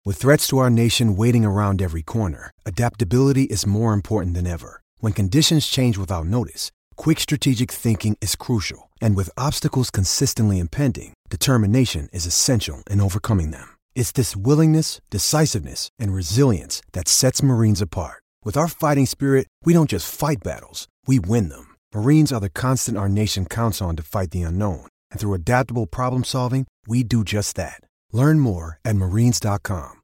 With threats to our nation waiting around every corner, adaptability is more important than ever. When conditions change without notice, quick strategic thinking is crucial. And with obstacles consistently impending, determination is essential in overcoming them. It's this willingness, decisiveness, and resilience that sets Marines apart. With our fighting spirit, we don't just fight battles, we win them. Marines are the constant our nation counts on to fight the unknown. And through adaptable problem solving, we do just that. Learn more at marines.com.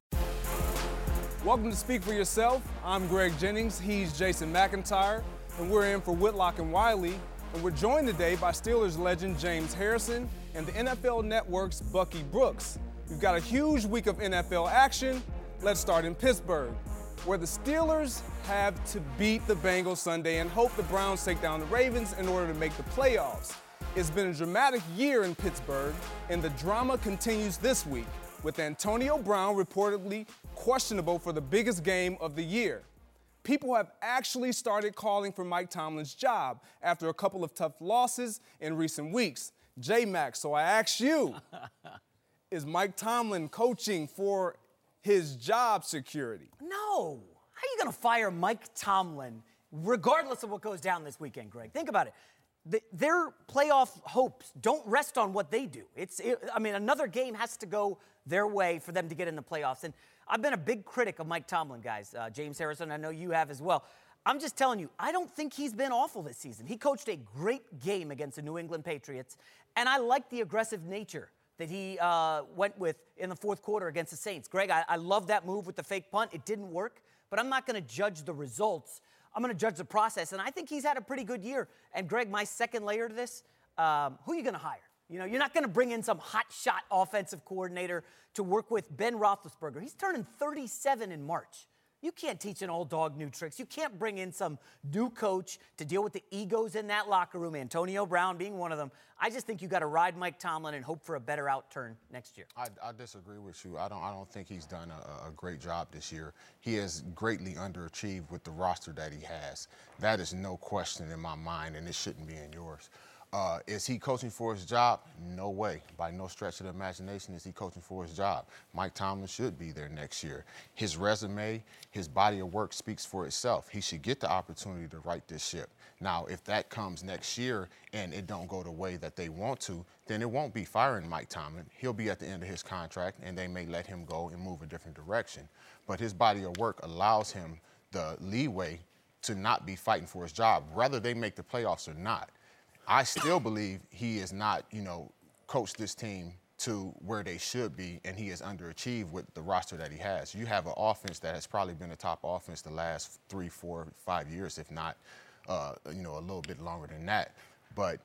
Welcome to Speak for Yourself. I'm Greg Jennings, he's Jason McIntyre, and we're in for Whitlock and Wiley. And we're joined today by Steelers legend James Harrison and the NFL Network's Bucky Brooks. We've got a huge week of NFL action. Let's start in Pittsburgh, where the Steelers have to beat the Bengals Sunday and hope the Browns take down the Ravens in order to make the playoffs. It's been a dramatic year in Pittsburgh, and the drama continues this week, with Antonio Brown reportedly questionable for the biggest game of the year. People have actually started calling for Mike Tomlin's job after a couple of tough losses in recent weeks. J-Mac, so I ask you, is Mike Tomlin coaching for his job security? No. How are you going to fire Mike Tomlin regardless of what goes down this weekend, Greg? Think about it. Their playoff hopes don't rest on what they do. Another game has to go their way for them to get in the playoffs. And I've been a big critic of Mike Tomlin, guys. James Harrison, I know you have as well. I'm just telling you, I don't think he's been awful this season. He coached a great game against the New England Patriots, and I like the aggressive nature that he went with in the fourth quarter against the Saints. Greg, I love that move with the fake punt. It didn't work, but I'm not going to judge the results. I'm going to judge the process, and I think he's had a pretty good year. And, Greg, my second layer to this, who are you going to hire? You know, you're not going to bring in some hotshot offensive coordinator to work with Ben Roethlisberger. He's turning 37 in March. You can't teach an old dog new tricks. You can't bring in some new coach to deal with the egos in that locker room, Antonio Brown being one of them. I just think you got to ride Mike Tomlin and hope for a better outturn next year. I disagree with you. I don't think he's done a great job this year. He has greatly underachieved with the roster that he has. That is no question in my mind, and it shouldn't be in yours. Is he coaching for his job? No way. By no stretch of the imagination is he coaching for his job. Mike Tomlin should be there next year. His resume, his body of work speaks for itself. He should get the opportunity to right this ship. Now, if that comes next year and it don't go the way that they want to, then it won't be firing Mike Tomlin. He'll be at the end of his contract, and they may let him go and move a different direction. But his body of work allows him the leeway to not be fighting for his job, whether they make the playoffs or not. I still believe he is not, coached this team to where they should be, and he has underachieved with the roster that he has. You have an offense that has probably been a top offense the last 3, 4, 5 years, if not, a little bit longer than that. But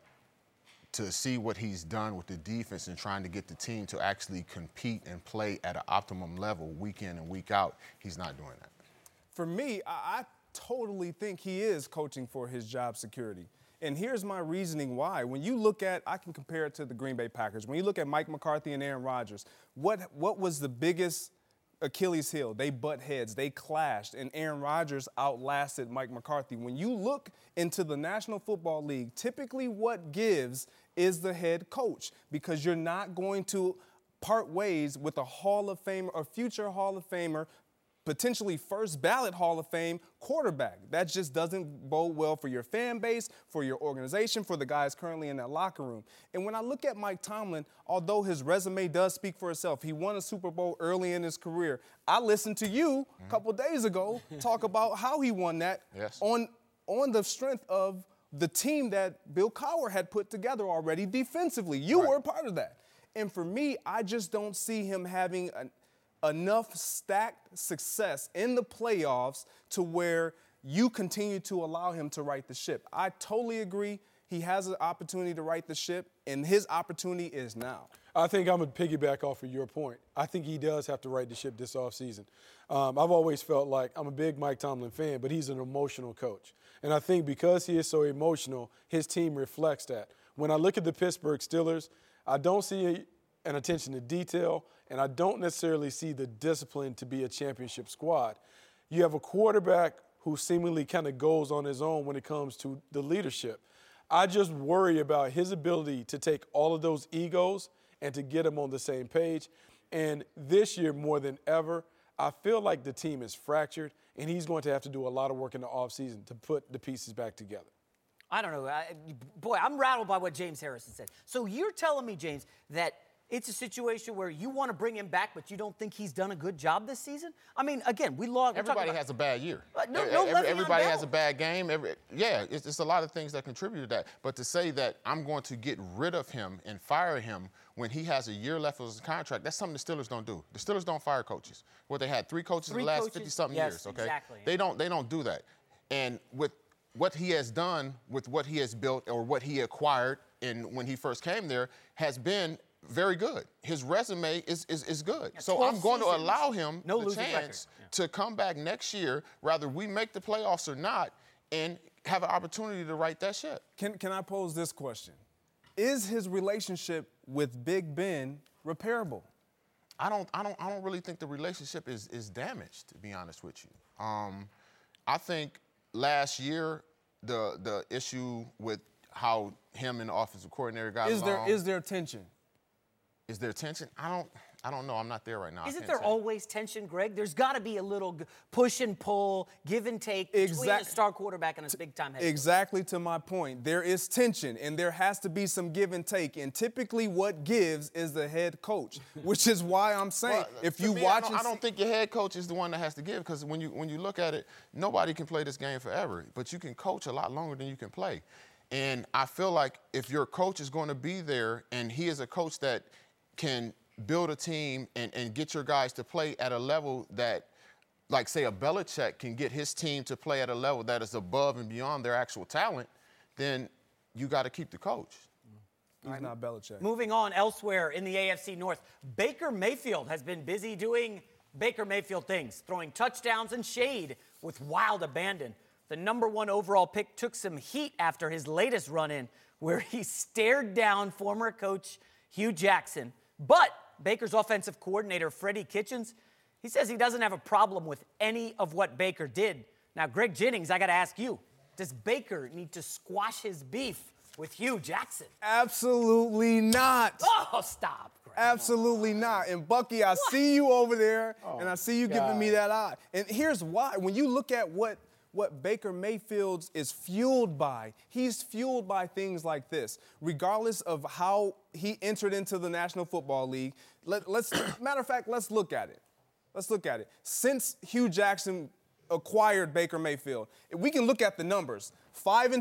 to see what he's done with the defense and trying to get the team to actually compete and play at an optimum level week in and week out, he's not doing that. For me, I totally think he is coaching for his job security. And here's my reasoning why. When you look at, I can compare it to the Green Bay Packers. When you look at Mike McCarthy and Aaron Rodgers, what was the biggest Achilles heel? They butt heads. They clashed, and Aaron Rodgers outlasted Mike McCarthy. When you look into the National Football League, typically what gives is the head coach, because you're not going to part ways with a Hall of Famer or future Hall of Famer, potentially first ballot Hall of Fame quarterback. That just doesn't bode well for your fan base, for your organization, for the guys currently in that locker room. And when I look at Mike Tomlin, although his resume does speak for itself, he won a Super Bowl early in his career. I listened to you a couple days ago talk about how he won that on the strength of the team that Bill Cowher had put together already defensively. You were a part of that. And for me, I just don't see him having enough stacked success in the playoffs to where you continue to allow him to right the ship. I totally agree. He has an opportunity to right the ship, and his opportunity is now. I think I'm going to piggyback off of your point. I think he does have to right the ship this offseason. I've always felt like I'm a big Mike Tomlin fan, but he's an emotional coach. And I think because he is so emotional, his team reflects that. When I look at the Pittsburgh Steelers, I don't see an attention to detail, and I don't necessarily see the discipline to be a championship squad. You have a quarterback who seemingly kind of goes on his own when it comes to the leadership. I just worry about his ability to take all of those egos and to get them on the same page. And this year, more than ever, I feel like the team is fractured, and he's going to have to do a lot of work in the offseason to put the pieces back together. I don't know. Boy, I'm rattled by what James Harrison said. So you're telling me, James, that it's a situation where you want to bring him back, but you don't think he's done a good job this season? I mean, again, we lost. Everybody has a bad year. Everybody has a bad game. It's a lot of things that contribute to that. But to say that I'm going to get rid of him and fire him when he has a year left of his contract, that's something the Steelers don't do. The Steelers don't fire coaches. Well, they had three coaches in the last 50-something years, okay? Exactly. They don't do that. And with what he has done, with what he has built or what he acquired when he first came there has been very good. His resume is good. Yeah, so I'm going to allow him the chance to come back next year, whether we make the playoffs or not, and have an opportunity to right that ship. Can I pose this question? Is his relationship with Big Ben repairable? I don't really think the relationship is damaged, to be honest with you. I think last year the issue with how him and the offensive coordinator got along. Is there tension? Is there tension? I don't know. I'm not there right now. Isn't there always tension, Greg? There's got to be a little push and pull, give and take between a star quarterback and a big-time head coach. Exactly to my point. There is tension, and there has to be some give and take. And typically what gives is the head coach, which is why I'm saying if you watch I don't think your head coach is the one that has to give, because when you look at it, nobody can play this game forever, but you can coach a lot longer than you can play. And I feel like if your coach is going to be there and he is a coach that can build a team and get your guys to play at a level that, like, say, a Belichick can get his team to play at a level that is above and beyond their actual talent, then you got to keep the coach. He's not Belichick. Moving on elsewhere in the AFC North, Baker Mayfield has been busy doing Baker Mayfield things, throwing touchdowns and shade with wild abandon. The #1 overall pick took some heat after his latest run-in, where he stared down former coach Hugh Jackson. But Baker's offensive coordinator, Freddie Kitchens, he says he doesn't have a problem with any of what Baker did. Now, Greg Jennings, I got to ask you, does Baker need to squash his beef with Hugh Jackson? Absolutely not. Oh, stop, Greg. Absolutely not. And, Bucky, I see you over there, and I see you giving me that eye. And here's why. When you look at what Baker Mayfield is fueled by, he's fueled by things like this. Regardless of how he entered into the National Football League, matter of fact, let's look at it. Let's look at it. Since Hugh Jackson acquired Baker Mayfield, we can look at the numbers. 5-2,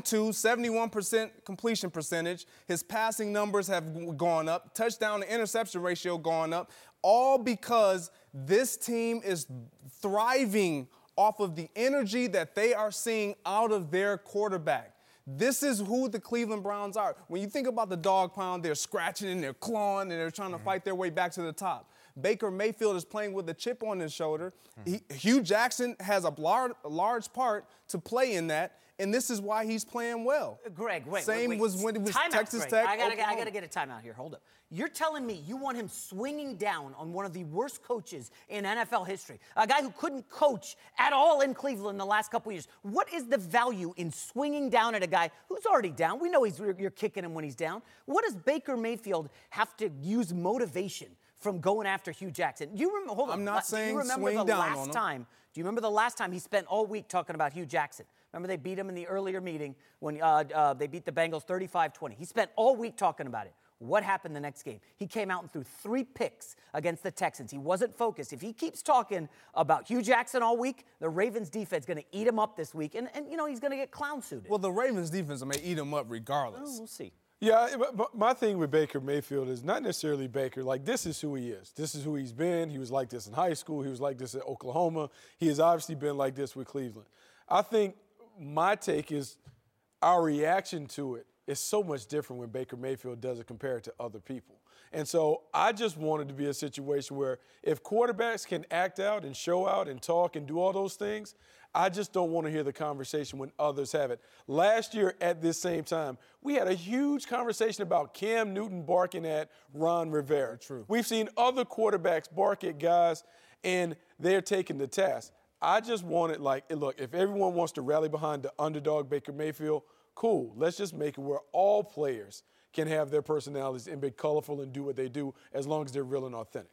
71% completion percentage. His passing numbers have gone up. Touchdown to interception ratio gone up. All because this team is thriving off of the energy that they are seeing out of their quarterback. This is who the Cleveland Browns are. When you think about the dog pound, they're scratching and they're clawing and they're trying to fight their way back to the top. Baker Mayfield is playing with a chip on his shoulder. Hugh Jackson has a large part to play in that, and this is why he's playing well. Greg, wait. Same was when it was Texas Greg. Tech. I got to get a timeout here. Hold up. You're telling me you want him swinging down on one of the worst coaches in NFL history, a guy who couldn't coach at all in Cleveland the last couple years. What is the value in swinging down at a guy who's already down? We know you're kicking him when he's down. What does Baker Mayfield have to use motivation from going after Hugh Jackson? Do you remember? Hold on. I'm not saying do you remember swing the down last on him. time? Do you remember the last time he spent all week talking about Hugh Jackson? Remember they beat him in the earlier meeting when they beat the Bengals 35-20. He spent all week talking about it. What happened the next game? He came out and threw 3 picks against the Texans. He wasn't focused. If he keeps talking about Hugh Jackson all week, the Ravens defense is going to eat him up this week, and he's going to get clown-suited. Well, the Ravens defense may eat him up regardless. We'll see. Yeah, but my thing with Baker Mayfield is not necessarily Baker. Like, this is who he is. This is who he's been. He was like this in high school. He was like this at Oklahoma. He has obviously been like this with Cleveland. I think my take is our reaction to it is so much different when Baker Mayfield does it compared to other people. And so I just wanted to be a situation where if quarterbacks can act out and show out and talk and do all those things, I just don't want to hear the conversation when others have it. Last year at this same time, we had a huge conversation about Cam Newton barking at Ron Rivera. True. We've seen other quarterbacks bark at guys, and they're taking the task. I just wanted, look, if everyone wants to rally behind the underdog Baker Mayfield, cool. Let's just make it where all players can have their personalities and be colorful and do what they do as long as they're real and authentic.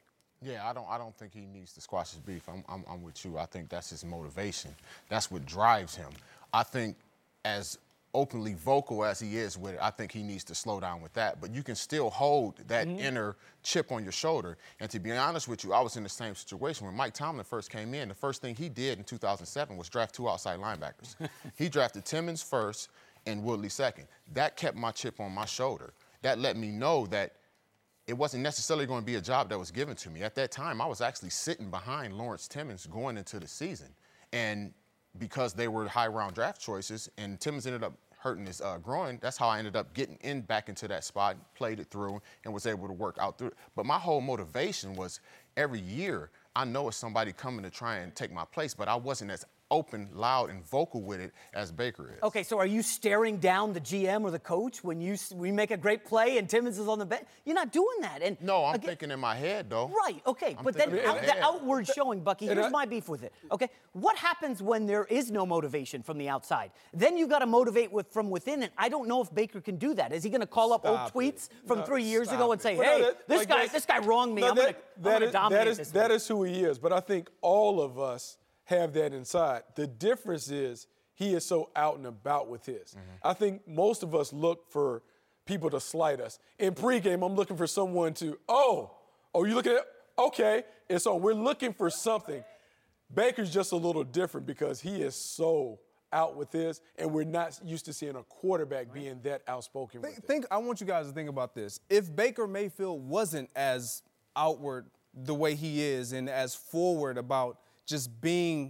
Yeah, I don't think he needs to squash his beef. I'm with you. I think that's his motivation. That's what drives him. I think as openly vocal as he is with it, I think he needs to slow down with that. But you can still hold that inner chip on your shoulder. And to be honest with you, I was in the same situation. When Mike Tomlin first came in, the first thing he did in 2007 was draft 2 outside linebackers. He drafted Timmons first and Woodley second. That kept my chip on my shoulder. That let me know that it wasn't necessarily going to be a job that was given to me. At that time, I was actually sitting behind Lawrence Timmons going into the season. And because they were high-round draft choices, and Timmons ended up hurting his groin, that's how I ended up getting back into that spot, played it through, and was able to work out through it. But my whole motivation was every year, I know it's somebody coming to try and take my place, but I wasn't as open, loud, and vocal with it as Baker is. Okay, so are you staring down the GM or the coach when we make a great play and Timmons is on the bench? You're not doing that. And no, I'm thinking in my head, though. Right, okay. But then the outward showing, Bucky, here's my beef with it, okay? What happens when there is no motivation from the outside? Then you've got to motivate from within, and I don't know if Baker can do that. Is he going to call up old tweets from 3 years ago and say, hey, this guy wronged me, I'm going to dominate this. That is who he is, but I think all of us have that inside. The difference is he is so out and about with his. I think most of us look for people to slight us. In pregame, I'm looking for someone to, you looking at, okay. And so we're looking for something. Baker's just a little different because he is so out with his, and we're not used to seeing a quarterback being that outspoken with it. I want you guys to think about this. If Baker Mayfield wasn't as outward the way he is and as forward about just being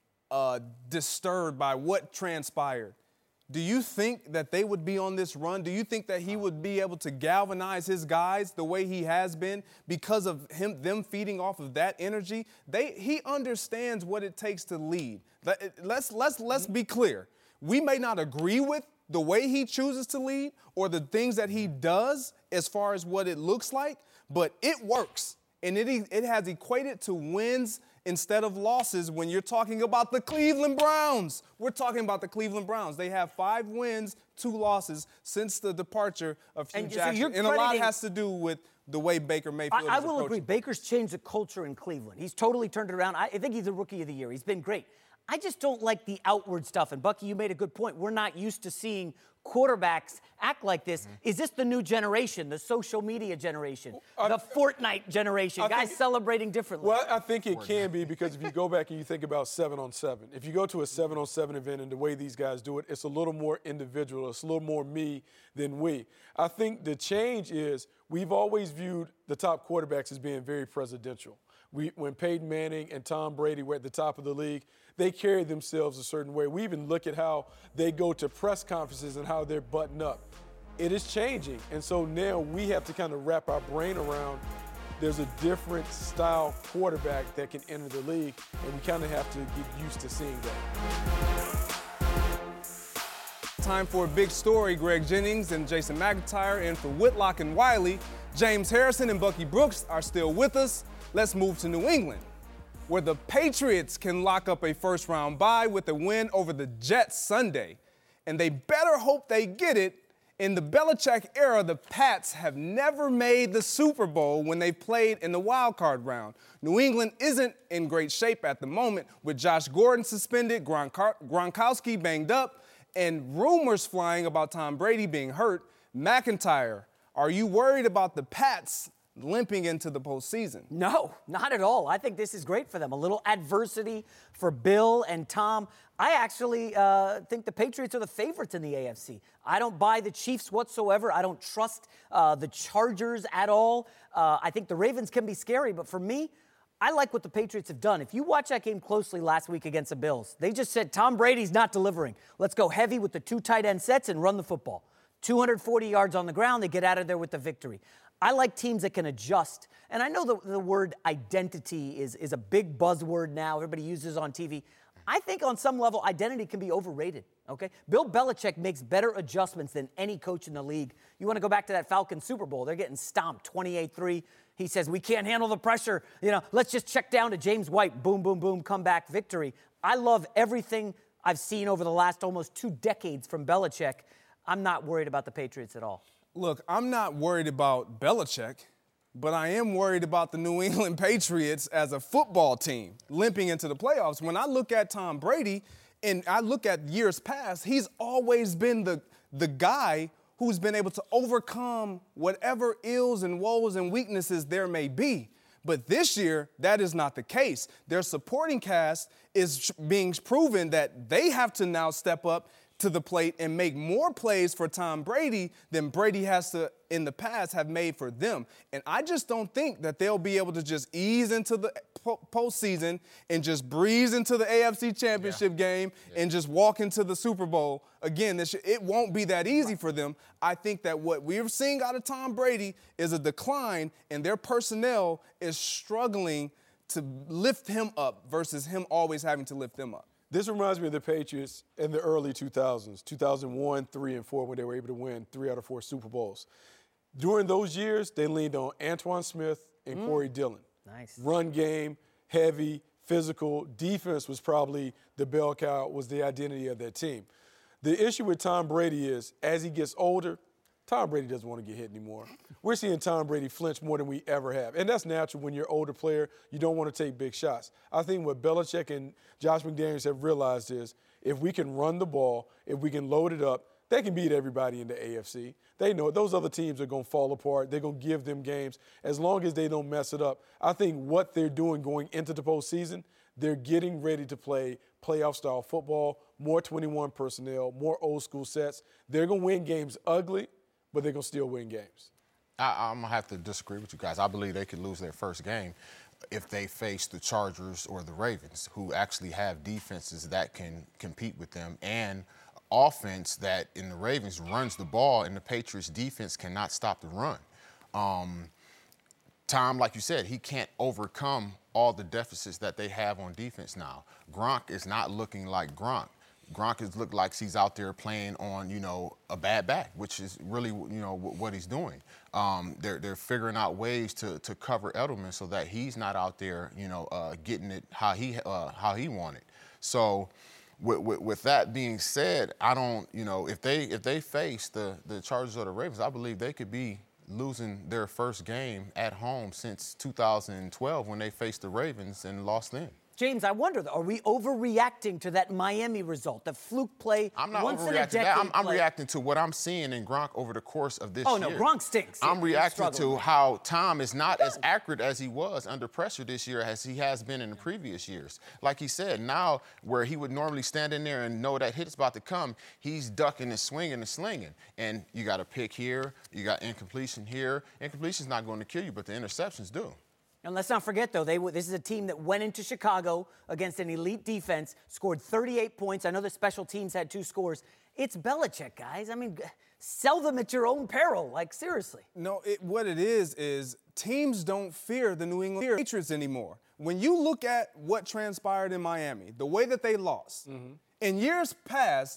disturbed by what transpired, do you think that they would be on this run? Do you think that he would be able to galvanize his guys the way he has been because of them feeding off of that energy? He understands what it takes to lead. Let's be clear. We may not agree with the way he chooses to lead or the things that he does as far as what it looks like, but it works. And it has equated to wins instead of losses when you're talking about the Cleveland Browns. We're talking about the Cleveland Browns. They have 5 wins, 2 losses since the departure of Hugh Jackson. And a lot has to do with the way Baker Mayfield is I will agree. Baker's changed the culture in Cleveland. He's totally turned it around. I think he's a Rookie of the Year. He's been great. I just don't like the outward stuff. And, Bucky, you made a good point. We're not used to seeing quarterbacks act like this. Is this the new generation, the social media generation, the Fortnite generation, guys celebrating differently? Well, I think it can be because if you go back and you think about 7-on-7, if you go to a 7-on-7 event and the way these guys do it, it's a little more individual. It's a little more me than we. I think the change is we've always viewed the top quarterbacks as being very presidential. When Peyton Manning and Tom Brady were at the top of the league, they carried themselves a certain way. We even look at how they go to press conferences and how they're buttoned up. It is changing, and so now we have to kind of wrap our brain around there's a different style quarterback that can enter the league, and we kind of have to get used to seeing that. Time for a big story. Greg Jennings and Jason McIntyre in for Whitlock and Wiley. James Harrison and Bucky Brooks are still with us. Let's move to New England, where the Patriots can lock up a first-round bye with a win over the Jets Sunday. And they better hope they get it. In the Belichick era, the Pats have never made the Super Bowl when they played in the wild card round. New England isn't in great shape at the moment, with Josh Gordon suspended, Gronkowski banged up, and rumors flying about Tom Brady being hurt. McIntyre, are you worried about the Pats limping into the postseason? No, not at all. I think this is great for them. A little adversity for Bill and Tom. I actually think the Patriots are the favorites in the AFC. I don't buy the Chiefs whatsoever. I don't trust the Chargers at all. I think the Ravens can be scary, but for me, I like what the Patriots have done. If you watch that game closely last week against the Bills, they just said, Tom Brady's not delivering. Let's go heavy with the 2 tight end sets and run the football. 240 yards on the ground, they get out of there with the victory. I like teams that can adjust. And I know the word identity is a big buzzword now. Everybody uses it on TV. I think on some level, identity can be overrated, okay? Bill Belichick makes better adjustments than any coach in the league. You want to go back to that Falcons Super Bowl. They're getting stomped 28-3. He says, we can't handle the pressure. Let's just check down to James White. Boom, boom, boom, comeback victory. I love everything I've seen over the last almost 2 decades from Belichick. I'm not worried about the Patriots at all. Look, I'm not worried about Belichick. But I am worried about the New England Patriots as a football team limping into the playoffs. When I look at Tom Brady and I look at years past, he's always been the guy who's been able to overcome whatever ills and woes and weaknesses there may be. But this year, that is not the case. Their supporting cast is being proven that they have to now step up to the plate and make more plays for Tom Brady than Brady has to, in the past, have made for them. And I just don't think that they'll be able to just ease into the postseason and just breeze into the AFC Championship game and just walk into the Super Bowl again this year. It won't be that easy for them. I think that what we're seeing out of Tom Brady is a decline, and their personnel is struggling to lift him up versus him always having to lift them up. This reminds me of the Patriots in the early 2000s, 2001, 3, and 4, when they were able to win 3 out of 4 Super Bowls. During those years, they leaned on Antoine Smith and Corey Dillon. Nice. Run game, heavy, physical. Defense was probably the bell cow, was the identity of that team. The issue with Tom Brady is, as he gets older, Tom Brady doesn't want to get hit anymore. We're seeing Tom Brady flinch more than we ever have. And that's natural when you're an older player. You don't want to take big shots. I think what Belichick and Josh McDaniels have realized is if we can run the ball, if we can load it up, they can beat everybody in the AFC. They know those other teams are going to fall apart. They're going to give them games as long as they don't mess it up. I think what they're doing going into the postseason, they're getting ready to play playoff-style football, more 21 personnel, more old-school sets. They're going to win games ugly, but they're going to still win games. I'm going to have to disagree with you guys. I believe they could lose their first game if they face the Chargers or the Ravens, who actually have defenses that can compete with them, and offense that in the Ravens runs the ball, and the Patriots defense cannot stop the run. Tom, like you said, he can't overcome all the deficits that they have on defense now. Gronk is not looking like Gronk. Gronk has looked like he's out there playing on, a bad back, which is really, what he's doing. They're figuring out ways to cover Edelman so that he's not out there, getting it how he wanted. So with that being said, I don't, if they face the Chargers or the Ravens, I believe they could be losing their first game at home since 2012 when they faced the Ravens and lost then. James, I wonder, are we overreacting to that Miami result, the fluke play? I'm not overreacting to that. I'm reacting to what I'm seeing in Gronk over the course of this year. Oh, no, Gronk stinks. I'm reacting to how Tom is not as accurate as he was under pressure this year as he has been in the previous years. Like he said, now where he would normally stand in there and know that hit's about to come, he's ducking and swinging and slinging. And you got a pick here, you got incompletion here. Incompletion's not going to kill you, but the interceptions do. And let's not forget, though, this is a team that went into Chicago against an elite defense, scored 38 points. I know the special teams had 2 scores. It's Belichick, guys. I mean, sell them at your own peril. Like, seriously. No, what it is teams don't fear the New England Patriots anymore. When you look at what transpired in Miami, the way that they lost, in years past,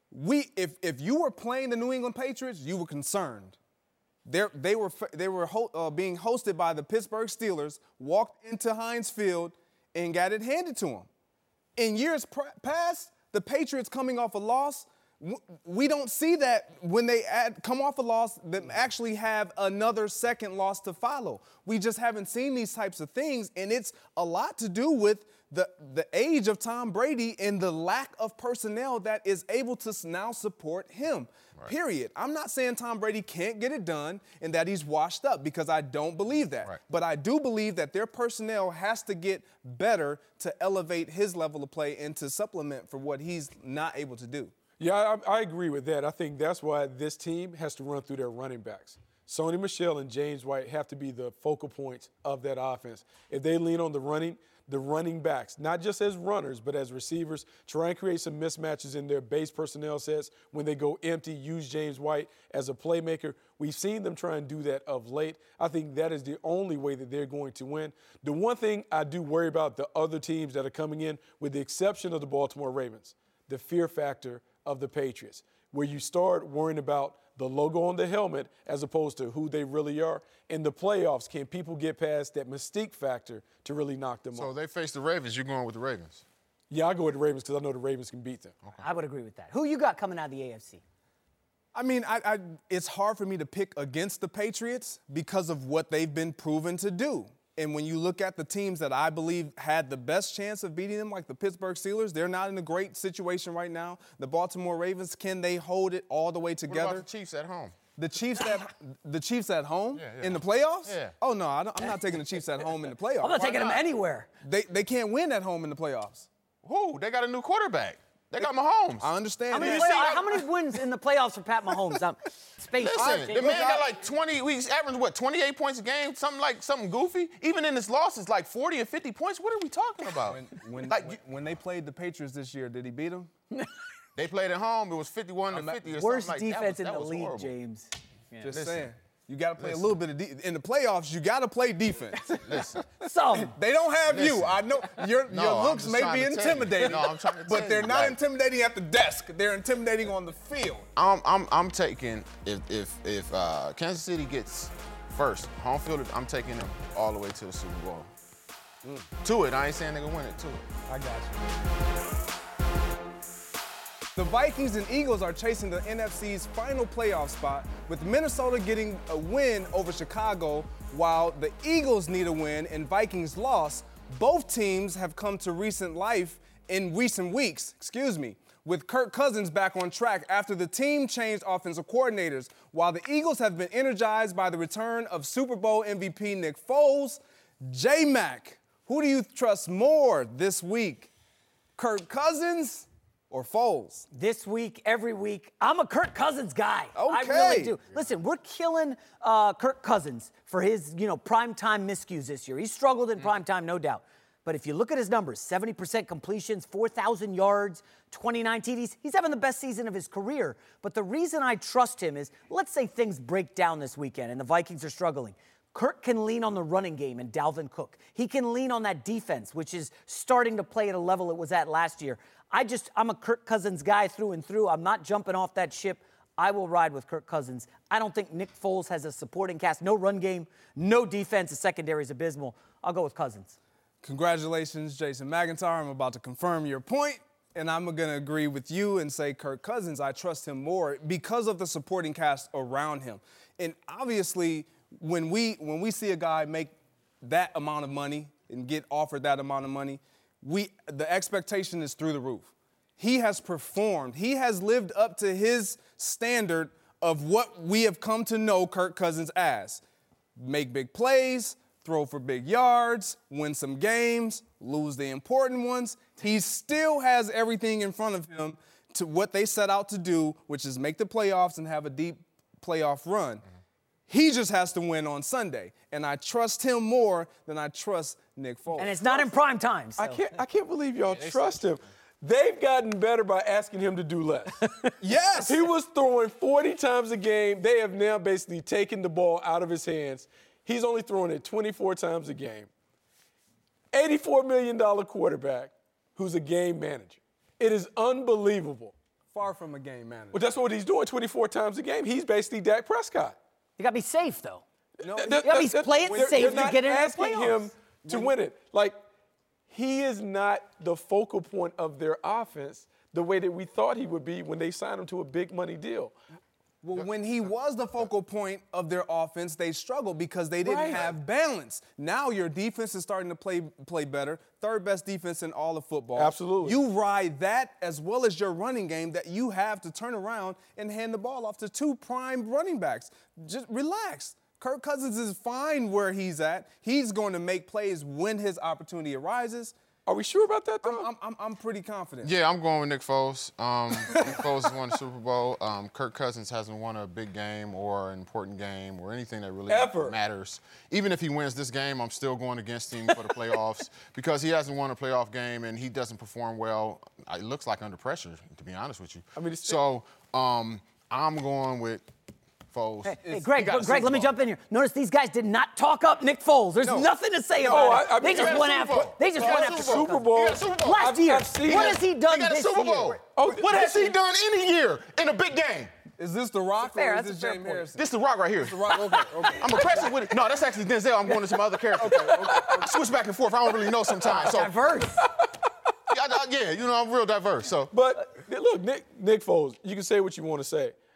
if you were playing the New England Patriots, you were concerned. They were being hosted by the Pittsburgh Steelers, walked into Heinz Field, and got it handed to them. In years past, the Patriots coming off a loss, we don't see that when they come off a loss, them actually have another second loss to follow. We just haven't seen these types of things, and it's a lot to do with the age of Tom Brady and the lack of personnel that is able to now support him. Right. Period. I'm not saying Tom Brady can't get it done and that he's washed up, because I don't believe that. Right. But I do believe that their personnel has to get better to elevate his level of play and to supplement for what he's not able to do. Yeah, I agree with that. I think that's why this team has to run through their running backs. Sony Michel and James White have to be the focal points of that offense. If they lean on the running backs, not just as runners, but as receivers, try and create some mismatches in their base personnel sets. When they go empty, use James White as a playmaker. We've seen them try and do that of late. I think that is the only way that they're going to win. The one thing I do worry about the other teams that are coming in, with the exception of the Baltimore Ravens, the fear factor of the Patriots, where you start worrying about the logo on the helmet as opposed to who they really are. In the playoffs, can people get past that mystique factor to really knock them off? So they face the Ravens. You're going with the Ravens? Yeah, I go with the Ravens because I know the Ravens can beat them. Okay. I would agree with that. Who you got coming out of the AFC? I mean, it's hard for me to pick against the Patriots because of what they've been proven to do. And when you look at the teams that I believe had the best chance of beating them, like the Pittsburgh Steelers, they're not in a great situation right now. The Baltimore Ravens, can they hold it all the way together? What about the Chiefs at home? The Chiefs at home Yeah. in the playoffs? Yeah. Oh, no, I'm not taking the Chiefs at home in the playoffs. I'm not taking them anywhere. They can't win at home in the playoffs. Who? They got a new quarterback. They got Mahomes. I understand How many, that. how many wins in the playoffs for Pat Mahomes? Space. Listen, the man got like 20 weeks, average, 28 points a game? Something goofy? Even in his losses, like 40 and 50 points? What are we talking about? When they played the Patriots this year, did he beat them? They played at home. It was 51 to 50 or Worst something like defense that. in the league, horrible. James. Just saying. You got to play a little bit of in the playoffs. You got to play defense. Listen. Some. They don't have you. I know your No, I'm looks just may trying be to tell you. intimidating. No, I'm trying to tell but they're you, not like- intimidating at the desk. They're intimidating on the field. I'm taking if Kansas City gets first home field, I'm taking them all the way to the Super Bowl. To it. I ain't saying they're gonna win it. To it. I got you. The Vikings and Eagles are chasing the NFC's final playoff spot, with Minnesota getting a win over Chicago, while the Eagles need a win and Vikings loss. Both teams have come to recent life in recent weeks, with Kirk Cousins back on track after the team changed offensive coordinators, while the Eagles have been energized by the return of Super Bowl MVP Nick Foles. J-Mac, who do you trust more this week, Kirk Cousins or Foles? This week, every week, I'm a Kirk Cousins guy. I Okay. really do. Listen, we're killing Kirk Cousins for his, primetime miscues this year. He struggled in primetime, no doubt. But if you look at his numbers, 70% completions, 4,000 yards, 29 TDs, he's having the best season of his career. But the reason I trust him is, let's say things break down this weekend and the Vikings are struggling. Kirk can lean on the running game and Dalvin Cook. He can lean on that defense, which is starting to play at a level it was at last year. I'm a Kirk Cousins guy through and through. I'm not jumping off that ship. I will ride with Kirk Cousins. I don't think Nick Foles has a supporting cast. No run game, no defense. The secondary is abysmal. I'll go with Cousins. Congratulations, Jason McIntyre. I'm about to confirm your point, and I'm going to agree with you and say Kirk Cousins. I trust him more because of the supporting cast around him. And obviously, when we see a guy make that amount of money and get offered that amount of money, the expectation is through the roof. He has performed. He has lived up to his standard of what we have come to know Kirk Cousins as. Make big plays, throw for big yards, win some games, lose the important ones. He still has everything in front of him to what they set out to do, which is make the playoffs and have a deep playoff run. He just has to win on Sunday, and I trust him more than I trust Nick Foles. And it's not in prime time. So. I can't believe y'all trust him. They've gotten better by asking him to do less. Yes! He was throwing 40 times a game. They have now basically taken the ball out of his hands. He's only throwing it 24 times a game. $84 million quarterback who's a game manager. It is unbelievable. Far from a game manager. Well, that's what he's doing 24 times a game. He's basically Dak Prescott. You got to be safe, though. No, You gotta be playing safe They're to not get in the asking playoffs. him to win it. Like, he is not the focal point of their offense the way that we thought he would be when they signed him to a big money deal. Well, when he was the focal point of their offense, they struggled because they didn't have balance. Now your defense is starting to play better. Third best defense in all of football. Absolutely. You ride that as well as your running game that you have to turn around and hand the ball off to two prime running backs. Just relax. Kirk Cousins is fine where he's at. He's going to make plays when his opportunity arises. Are we sure about that, though? I'm pretty confident. Yeah, I'm going with Nick Foles. Nick Foles has won the Super Bowl. Kirk Cousins hasn't won a big game or an important game or anything that really matters. Even if he wins this game, I'm still going against him for the playoffs because he hasn't won a playoff game and he doesn't perform well. It looks like under pressure, to be honest with you. I mean, I'm going with Foles. Hey, Greg, let me jump in here. Notice these guys did not talk up Nick Foles. There's nothing to say about it. They just went after Super Bowl. Last year. What has he done this Super Bowl. year? What has he done any year in a big game? Is this The Rock fair, or is that's this a fair James point. Harrison? This is The Rock right here. The Rock, okay. I'm aggressive with it. No, that's actually Denzel. I'm going to some other character. Okay. Switch back and forth. I don't really know sometimes. So, Diverse. yeah, I'm real diverse. So, But look, Nick Foles, you can say what you want to say.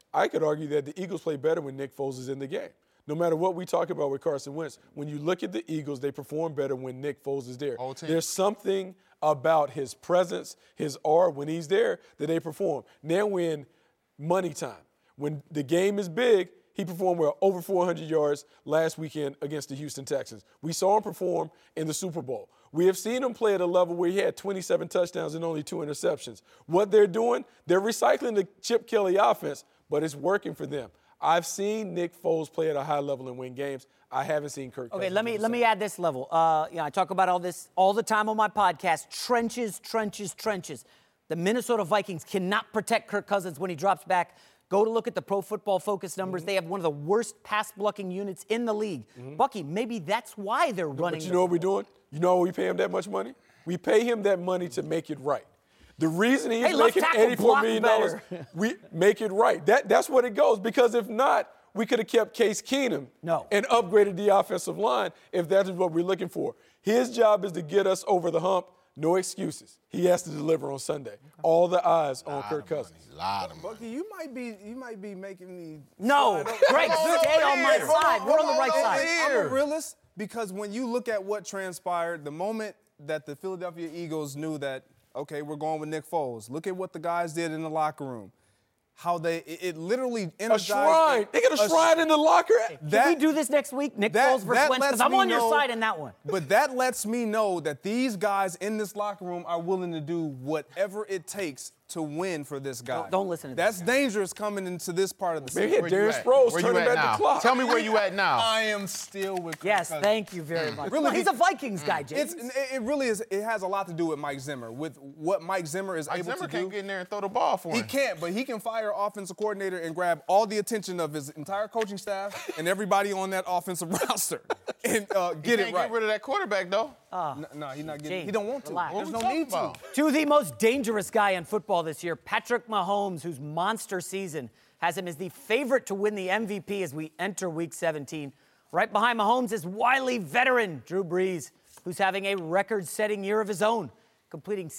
I could argue that the Eagles play better when Nick Foles is in the game. No matter what we talk about with Carson Wentz, when you look at the Eagles, they perform better when Nick Foles is there. There's something about his presence, his aura when he's there that they perform. Now we're in money time. When the game is big, he performed well, over 400 yards last weekend against the Houston Texans. We saw him perform in the Super Bowl. We have seen him play at a level where he had 27 touchdowns and only 2 interceptions. What they're doing, they're recycling the Chip Kelly offense, but it's working for them. I've seen Nick Foles play at a high level and win games. I haven't seen Kirk Cousins. Okay, let me add this level. I talk about all this all the time on my podcast. Trenches, trenches, trenches. The Minnesota Vikings cannot protect Kirk Cousins when he drops back. Go to look at the Pro Football Focus numbers. They have one of the worst pass blocking units in the league. Bucky, maybe that's why they're running. But you know what we're doing? You know why we pay him that much money? We pay him that money to make it right. The reason he's making $84 million, we make it right. That's what it goes. Because if not, we could have kept Case Keenum and upgraded the offensive line if that is what we're looking for. His job is to get us over the hump. No excuses. He has to deliver on Sunday. All the eyes on Kirk Cousins. Bucky, you might be making me. No, Greg, stay on my side. We're on the right side. I'm a realist because when you look at what transpired, the moment that the Philadelphia Eagles knew that, okay, we're going with Nick Foles. Look at what the guys did in the locker room. How it literally energized. A shrine. They got a shrine in the locker. Can we do this next week? Nick Foles versus Wentz? Because I'm on your side in that one. But that lets me know that these guys in this locker room are willing to do whatever it takes to win for this guy. Don't listen to that. That's dangerous coming into this part of the season. Maybe Darren Sproles turning back the clock. Tell me where you at now. I am still with Kirk Yes, Cousins. thank you very much. Really, He's a Vikings guy, James. It really is. It has a lot to do with Mike Zimmer, with what Mike Zimmer is able to do. Zimmer can't get in there and throw the ball for him. He can't, but he can fire offensive coordinator and grab all the attention of his entire coaching staff and everybody on that offensive roster and get it right. He can't get rid of that quarterback, though. No, he's not getting. James, He don't want to. relax. There's no need to. To the most dangerous guy in football this year, Patrick Mahomes, whose monster season has him as the favorite to win the MVP as we enter Week 17. Right behind Mahomes is wily veteran Drew Brees, who's having a record-setting year of his own, completing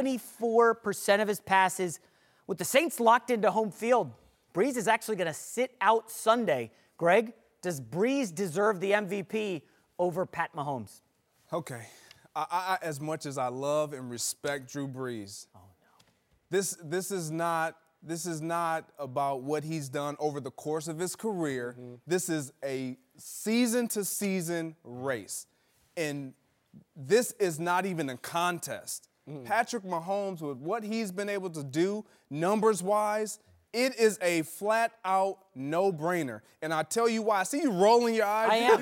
74% of his passes. With the Saints locked into home field, Brees is actually going to sit out Sunday. Greg, does Brees deserve the MVP over Pat Mahomes? Okay. I as much as I love and respect Drew Brees, this is not about what he's done over the course of his career. This is a season-to-season race. And this is not even a contest. Patrick Mahomes, with what he's been able to do numbers-wise, it is a flat-out no-brainer. And I tell you why. I see you rolling your eyes. I am.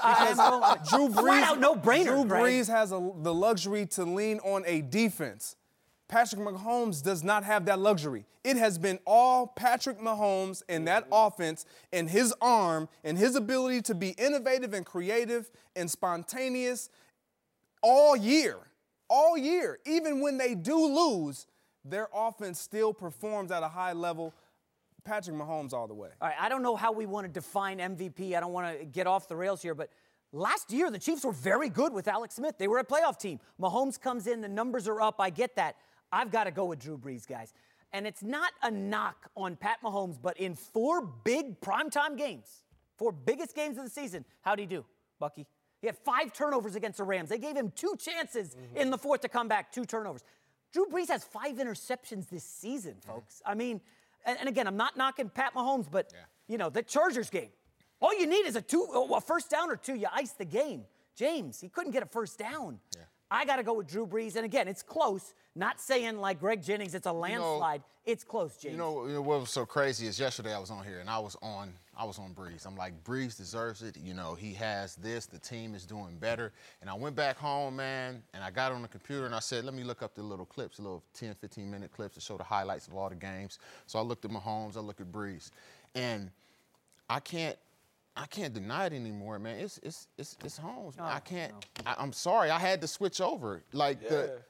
Drew Brees, flat-out no-brainer, Drew Greg. Brees has the luxury to lean on a defense. Patrick Mahomes does not have that luxury. It has been all Patrick Mahomes and that offense and his arm and his ability to be innovative and creative and spontaneous all year. All year. Even when they do lose, their offense still performs at a high level. Patrick Mahomes all the way. All right, I don't know how we want to define MVP. I don't want to get off the rails here, but last year the Chiefs were very good with Alex Smith. They were a playoff team. Mahomes comes in, the numbers are up. I get that. I've got to go with Drew Brees, guys. And it's not a knock on Pat Mahomes, but in 4 big primetime games, 4 biggest games of the season, how'd he do, Bucky? He had 5 turnovers against the Rams. They gave him 2 chances in the 4th to come back, 2 turnovers. Drew Brees has 5 interceptions this season, folks. I mean, and again, I'm not knocking Pat Mahomes, but, you know, the Chargers game, all you need is a first down or 2. You ice the game. James, he couldn't get a first down. Yeah. I got to go with Drew Brees. And again, it's close. Not saying like Greg Jennings, it's a landslide. It's close, James. You know what was so crazy is yesterday I was on here and I was on Brees. I'm like, Brees deserves it. You know, he has this. The team is doing better. And I went back home, man, and I got on the computer and I said, let me look up the little clips, the little 10, 15-minute clips to show the highlights of all the games. So I looked at Mahomes, I looked at Brees. And I can't deny it anymore, man. It's Holmes. I'm sorry. I had to switch over. Like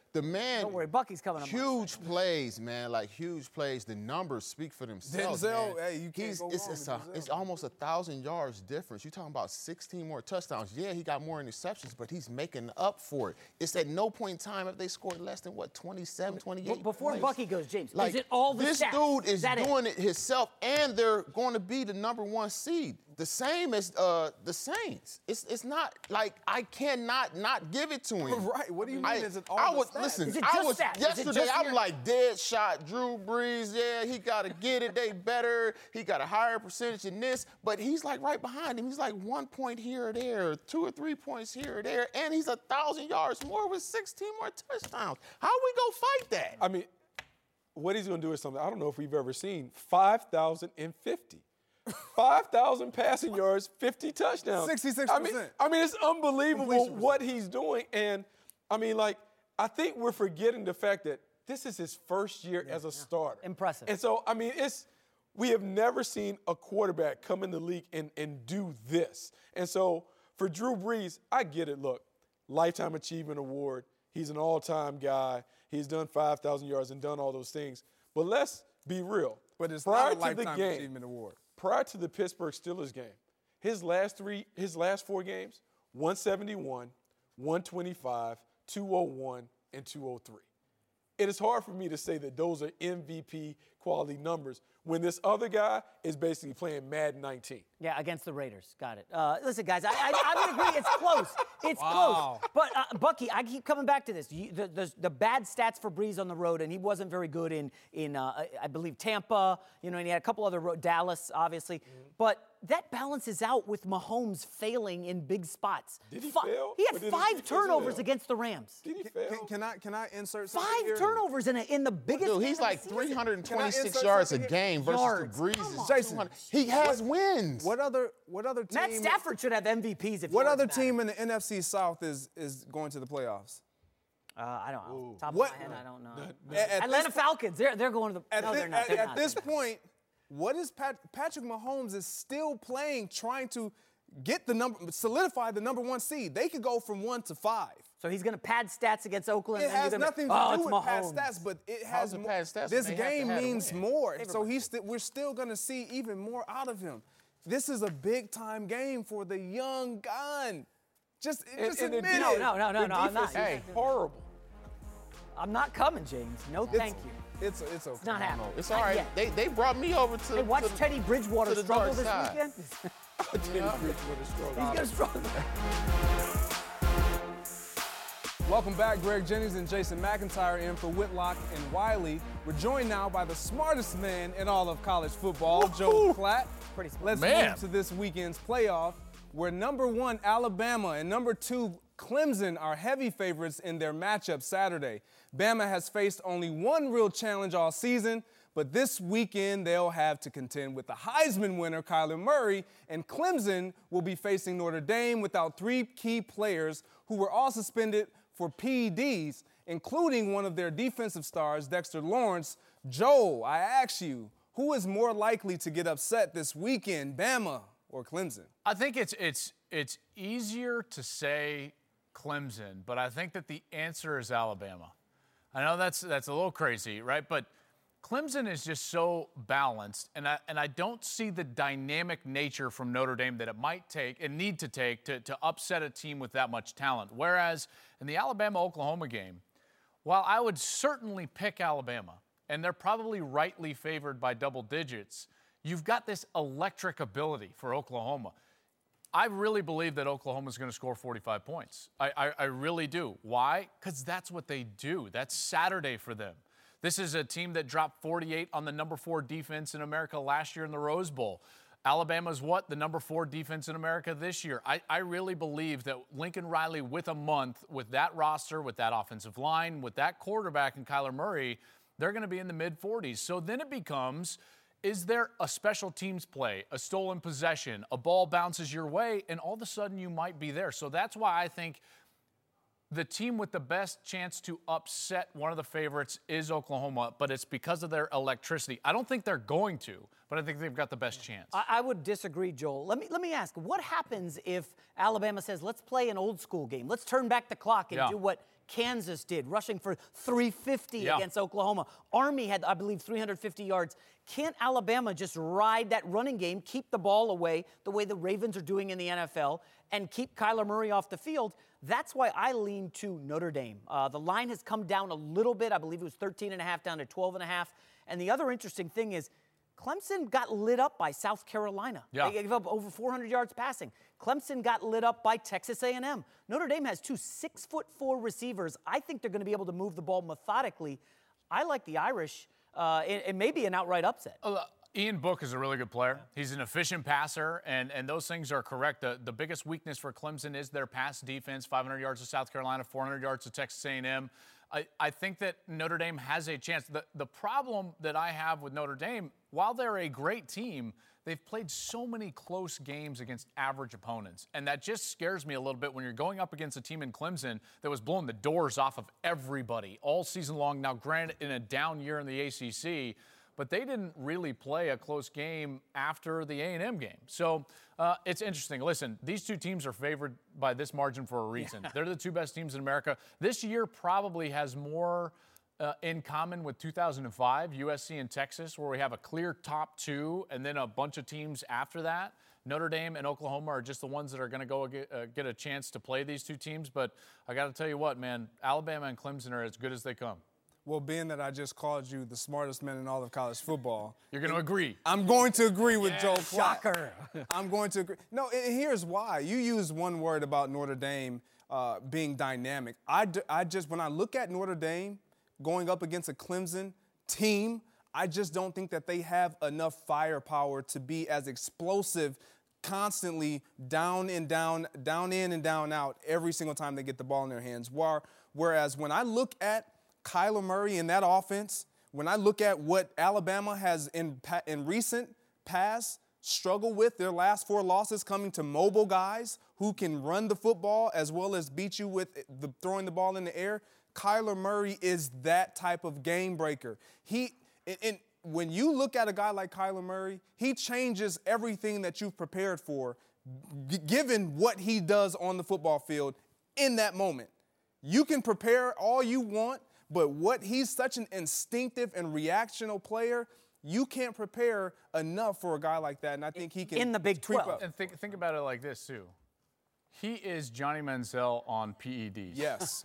The man. Don't worry, Bucky's coming up. Huge plays, man. Like huge plays. The numbers speak for themselves. Denzel, man. hey, you can't go wrong with Denzel. It's almost 1,000 yards difference. You're talking about 16 more touchdowns. Yeah, he got more interceptions, but he's making up for it. It's at no point in time if they scored less than 27, 28. Before points. Bucky goes, James, Like, is it all the this stats? dude is doing it himself, and they're going to be the #1 seed. The same as the Saints. It's not like I cannot not give it to him. Right. What do you mean? Is it all I the was stats? listen. Is it I just was stats? Is it yesterday. just I'm your- like dead shot. Drew Brees. Yeah, he got to get it. They better. He got a higher percentage in this, but he's like right behind him. He's like 1 point here or there, 2 or 3 points here or there, and he's 1,000 yards more with 16 more touchdowns. How we go fight that? I mean, what he's going to do is something I don't know if we've ever seen. 5,050. 5,000 passing yards, 50 touchdowns. 66%. I mean, it's unbelievable Completion what he's doing. And, I mean, like, I think we're forgetting the fact that this is his first year as a starter. Impressive. And so, I mean, we have never seen a quarterback come in the league and do this. And so, for Drew Brees, I get it. Look, Lifetime Achievement Award. He's an all-time guy. He's done 5,000 yards and done all those things. But let's be real. But it's Prior not a to the Lifetime game, Achievement Award. Prior to the Pittsburgh Steelers game, his last 4 games, 171, 125, 201, and 203. It is hard for me to say that those are MVP quality numbers when this other guy is basically playing Madden 19. Yeah, against the Raiders. Got it. Listen, guys, I would agree. It's close. It's close. But, Bucky, I keep coming back to this. The bad stats for Brees on the road, and he wasn't very good in I believe, Tampa, and he had a couple other Dallas, obviously. But that balances out with Mahomes failing in big spots. Did he fail? He had Or did 5 turnovers fail? against the Rams. Did he fail? Can I insert something 5 here? turnovers in the biggest Dude, game he's of like the season. 326 insert yards a something here? game versus Yards. the Brees. Come is on. 200. He has wins. What other team? Matt Stafford should have MVPs if What yards other matter. team in the NFC South is going to the playoffs? I don't know. Top What- of my head, I don't know. At Atlanta this- Falcons, they're going to the. No, they're not. They're At not. this point, what is Patrick Mahomes is still playing, trying to get solidify the #1 seed. They could go from 1 to 5. So he's going to pad stats against Oakland. It and then has you're gonna- nothing to oh, do it's with pad Mahomes. stats, but it How's has it more. pad stats? This They have to game have a means win. more. So we're still going to see even more out of him. This is a big time game for the young gun. Just admit and it. the No, I'm not. defense is Hey. horrible. I'm not coming, James. No, thank you. It's okay. It's not happening. It's all Not right. yet. They brought me over to. Hey, watch to the- Teddy Bridgewater to the struggle dark this side. weekend. Teddy Bridgewater struggle. He's going to struggle. Welcome back, Greg Jennings and Jason McIntyre in for Whitlock and Wiley. We're joined now by the smartest man in all of college football, Joe Klatt. Pretty smart. Let's Man. move to this weekend's playoff, where #1 Alabama and #2 Clemson are heavy favorites in their matchup Saturday. Bama has faced only one real challenge all season, but this weekend they'll have to contend with the Heisman winner, Kyler Murray, and Clemson will be facing Notre Dame without 3 key players who were all suspended for PEDs, including one of their defensive stars, Dexter Lawrence. Joe, I ask you, who is more likely to get upset this weekend, Bama or Clemson? I think it's easier to say Clemson, but I think that the answer is Alabama. I know that's a little crazy, right? But Clemson is just so balanced, and I don't see the dynamic nature from Notre Dame that it might take and need to take to upset a team with that much talent. Whereas in the Alabama-Oklahoma game, while I would certainly pick Alabama, and they're probably rightly favored by double digits, you've got this electric ability for Oklahoma. I really believe that Oklahoma is going to score 45 points. I really do. Why? Because that's what they do. That's Saturday for them. This is a team that dropped 48 on the #4 defense in America last year in the Rose Bowl. Alabama's what? The #4 defense in America this year. I really believe that Lincoln Riley, with a month, with that roster, with that offensive line, with that quarterback and Kyler Murray, they're going to be in the mid-40s. So then it becomes, is there a special teams play, a stolen possession, a ball bounces your way, and all of a sudden you might be there. So that's why I think the team with the best chance to upset one of the favorites is Oklahoma, but it's because of their electricity. I don't think they're going to, but I think they've got the best chance. I would disagree, Joel. Let me ask, what happens if Alabama says, let's play an old school game? Let's turn back the clock and do what Kansas did, rushing for 350 Yeah. against Oklahoma. Army had, I believe, 350 yards. Can't Alabama just ride that running game, keep the ball away the way the Ravens are doing in the NFL, and keep Kyler Murray off the field? That's why I lean to Notre Dame. The line has come down a little bit. I believe it was 13.5 down to 12.5. And the other interesting thing is Clemson got lit up by South Carolina. Yeah. They gave up over 400 yards passing. Clemson got lit up by Texas A&M. Notre Dame has 2 6'4" receivers. I think they're going to be able to move the ball methodically. I like the Irish. It may be an outright upset. Ian Book is a really good player. He's an efficient passer, and those things are correct. The biggest weakness for Clemson is their pass defense, 500 yards to South Carolina, 400 yards to Texas A&M. I think that Notre Dame has a chance. The problem that I have with Notre Dame, while they're a great team, they've played so many close games against average opponents. And that just scares me a little bit when you're going up against a team in Clemson that was blowing the doors off of everybody all season long. Now, granted, in a down year in the ACC, but they didn't really play a close game after the A&M game. So it's interesting. Listen, these two teams are favored by this margin for a reason. Yeah. They're the 2 best teams in America. This year probably has more in common with 2005, USC and Texas, where we have a clear top 2 and then a bunch of teams after that. Notre Dame and Oklahoma are just the ones that are going to go get a chance to play these two teams. But I got to tell you what, man, Alabama and Clemson are as good as they come. Well, being that I just called you the smartest man in all of college football. You're going to agree. I'm going to agree with Joe Clark. Shocker. I'm going to agree. No, and here's why. You used one word about Notre Dame being dynamic. I just, when I look at Notre Dame going up against a Clemson team, I just don't think that they have enough firepower to be as explosive constantly down in and down out every single time they get the ball in their hands. Whereas when I look at Kyler Murray in that offense, when I look at what Alabama has in recent past struggled with, their last 4 losses coming to mobile guys who can run the football as well as beat you with throwing the ball in the air, Kyler Murray is that type of game breaker. When you look at a guy like Kyler Murray, he changes everything that you've prepared for, given what he does on the football field in that moment. You can prepare all you want, but he's such an instinctive and reactional player, you can't prepare enough for a guy like that. And I think he can. In the Big 12. And think about it like this, too. He is Johnny Manziel on PEDs. Yes.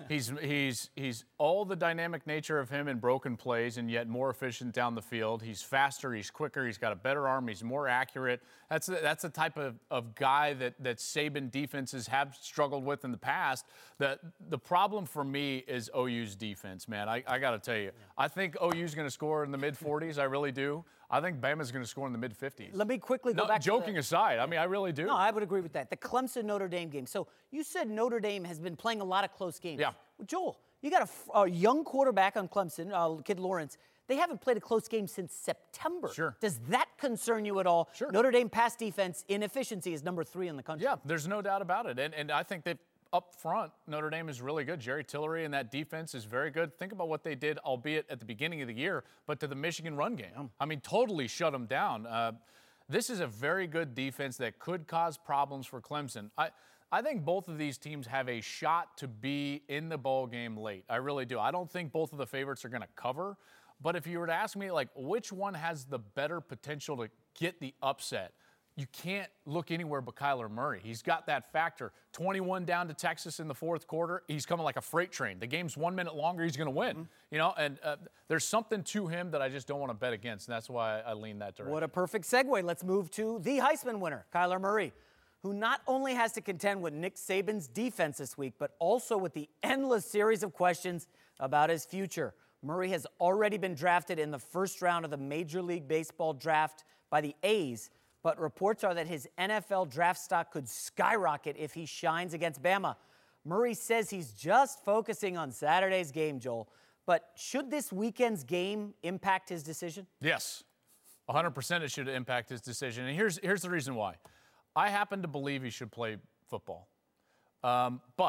He's all the dynamic nature of him in broken plays and yet more efficient down the field. He's faster, he's quicker, he's got a better arm, he's more accurate. That's the type of guy that Saban defenses have struggled with in the past. The problem for me is OU's defense, man. I got to tell you. I think OU's going to score in the mid-40s. I really do. I think Bama's going to score in the mid-50s. Let me quickly go back to joking aside, I mean, I really do. No, I would agree with that. The Clemson-Notre Dame game. So you said Notre Dame has been playing a lot of close games. Yeah. Well, Joel, you got a young quarterback on Clemson, kid Lawrence. They haven't played a close game since September. Sure. Does that concern you at all? Sure. Notre Dame pass defense inefficiency is number 3 in the country. Yeah, there's no doubt about it. And I think that up front, Notre Dame is really good. Jerry Tillery and that defense is very good. Think about what they did, albeit at the beginning of the year, but to the Michigan run game. I mean, totally shut them down. This is a very good defense that could cause problems for Clemson. I think both of these teams have a shot to be in the bowl game late. I really do. I don't think both of the favorites are going to cover. But if you were to ask me, like, which one has the better potential to get the upset, you can't look anywhere but Kyler Murray. He's got that factor. 21 down to Texas in the fourth quarter. He's coming like a freight train. The game's 1 minute longer. He's going to win. Mm-hmm. You know, and there's something to him that I just don't want to bet against, and that's why I lean that direction. What a perfect segue. Let's move to the Heisman winner, Kyler Murray, who not only has to contend with Nick Saban's defense this week, but also with the endless series of questions about his future. Murray has already been drafted in the first round of the Major League Baseball draft by the A's, but reports are that his NFL draft stock could skyrocket if he shines against Bama. Murray says he's just focusing on Saturday's game, Joel. But should this weekend's game impact his decision? Yes, 100% it should impact his decision. And here's the reason why. I happen to believe he should play football. But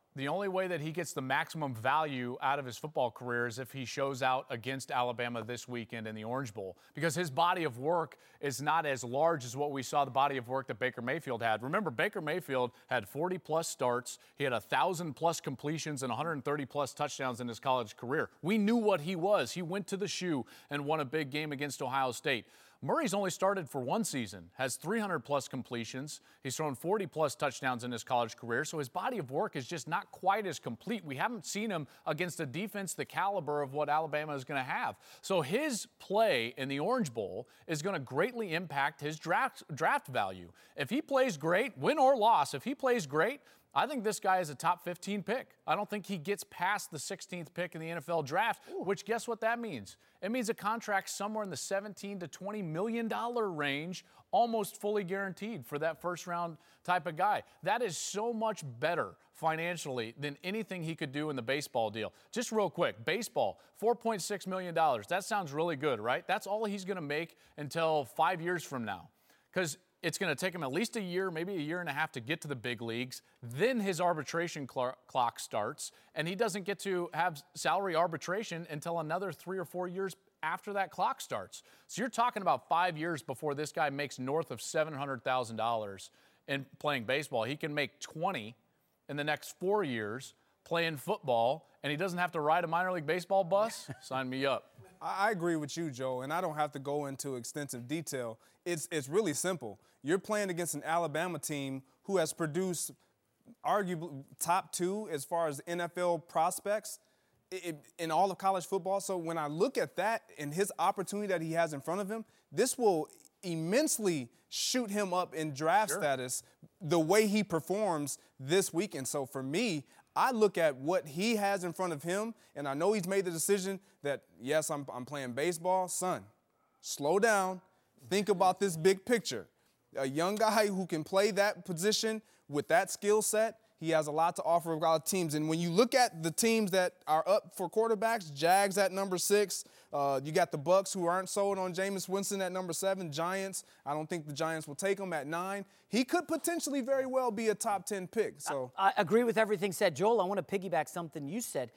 The only way that he gets the maximum value out of his football career is if he shows out against Alabama this weekend in the Orange Bowl, because his body of work is not as large as what we saw the body of work that Baker Mayfield had. Remember, Baker Mayfield had 40-plus starts. He had 1,000-plus completions and 130-plus touchdowns in his college career. We knew what he was. He went to the shoe and won a big game against Ohio State. Murray's only started for one season, has 300-plus completions. He's thrown 40-plus touchdowns in his college career, so his body of work is just not quite as complete. We haven't seen him against a defense the caliber of what Alabama is going to have. So his play in the Orange Bowl is going to greatly impact his draft value. If he plays great, win or loss, if he plays great, I think this guy is a top 15 pick. I don't think he gets past the 16th pick in the NFL draft, which guess what that means? It means a contract somewhere in the $17 to $20 million range, almost fully guaranteed for that first-round type of guy. That is so much better financially than anything he could do in the baseball deal. Just real quick, baseball, $4.6 million. That sounds really good, right? That's all he's going to make until 5 years from now, because it's going to take him at least a year, maybe a year and a half to get to the big leagues. Then his arbitration clock starts, and he doesn't get to have salary arbitration until another 3 or 4 years after that clock starts. So you're talking about 5 years before this guy makes north of $700,000 in playing baseball. He can make 20 in the next 4 years playing football, and he doesn't have to ride a minor league baseball bus. Sign me up. I agree with you, Joe, and I don't have to go into extensive detail. It's really simple. You're playing against an Alabama team who has produced arguably top 2 as far as NFL prospects in all of college football. So when I look at that and his opportunity that he has in front of him, this will immensely shoot him up in draft status the way he performs this weekend. So for me, I look at what he has in front of him, and I know he's made the decision that, yes, I'm playing baseball. Son, slow down. Think about this big picture. A young guy who can play that position with that skill set, he has a lot to offer a lot of teams. And when you look at the teams that are up for quarterbacks, Jags at number 6, you got the Bucks who aren't sold on Jameis Winston at number 7, Giants. I don't think the Giants will take him at 9. He could potentially very well be a top 10 pick. So I agree with everything said. Joel, I want to piggyback something you said.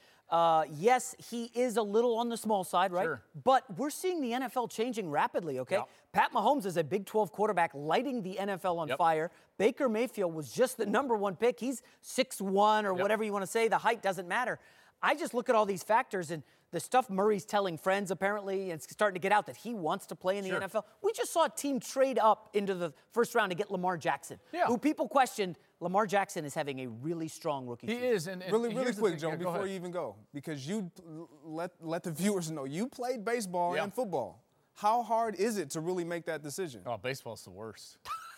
Yes, he is a little on the small side, right? Sure. But we're seeing the NFL changing rapidly, okay? Yep. Pat Mahomes is a Big 12 quarterback lighting the NFL on fire. Baker Mayfield was just the number 1 pick. He's 6'1" or whatever you want to say. The height doesn't matter. I just look at all these factors and the stuff Murray's telling friends, apparently, and it's starting to get out that he wants to play in the NFL. We just saw a team trade up into the first round to get Lamar Jackson, who people questioned. Lamar Jackson is having a really strong rookie season. He is. And really quick, Joe, before you even go, because you let the viewers know, you played baseball and football. How hard is it to really make that decision? Oh, baseball's the worst.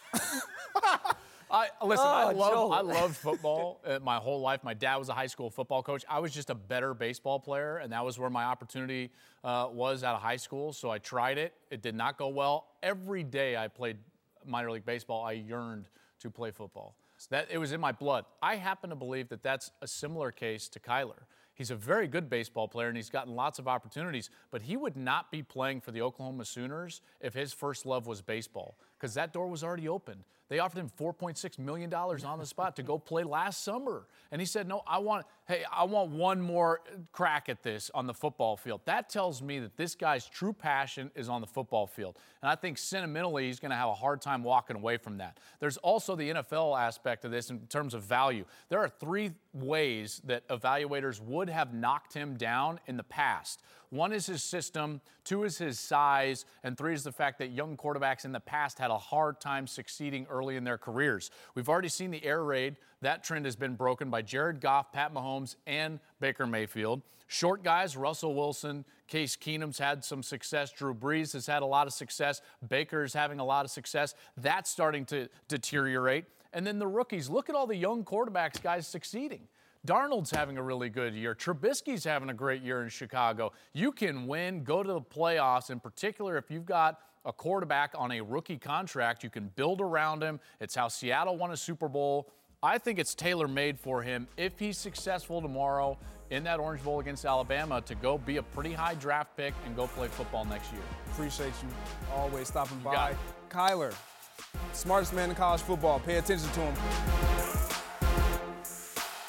I loved football my whole life. My dad was a high school football coach. I was just a better baseball player, and that was where my opportunity was out of high school. So I tried it. It did not go well. Every day I played minor league baseball, I yearned to play football. It was in my blood. I happen to believe that that's a similar case to Kyler. He's a very good baseball player, and he's gotten lots of opportunities, but he would not be playing for the Oklahoma Sooners if his first love was baseball, because that door was already opened. They offered him $4.6 million on the spot to go play last summer. And he said, no, I want one more crack at this on the football field. That tells me that this guy's true passion is on the football field. And I think sentimentally he's going to have a hard time walking away from that. There's also the NFL aspect of this in terms of value. There are 3 ways that evaluators would have knocked him down in the past. 1 is his system, 2 is his size, and 3 is the fact that young quarterbacks in the past had a hard time succeeding early in their careers. We've already seen the air raid. That trend has been broken by Jared Goff, Pat Mahomes, and Baker Mayfield. Short guys, Russell Wilson, Case Keenum's had some success. Drew Brees has had a lot of success. Baker's having a lot of success. That's starting to deteriorate. And then the rookies. Look at all the young quarterbacks, guys, succeeding. Darnold's having a really good year. Trubisky's having a great year in Chicago. You can win, go to the playoffs, in particular if you've got a quarterback on a rookie contract. You can build around him. It's how Seattle won a Super Bowl. I think it's tailor-made for him, if he's successful tomorrow in that Orange Bowl against Alabama, to go be a pretty high draft pick and go play football next year. Appreciate you always stopping by. Kyler, smartest man in college football. Pay attention to him.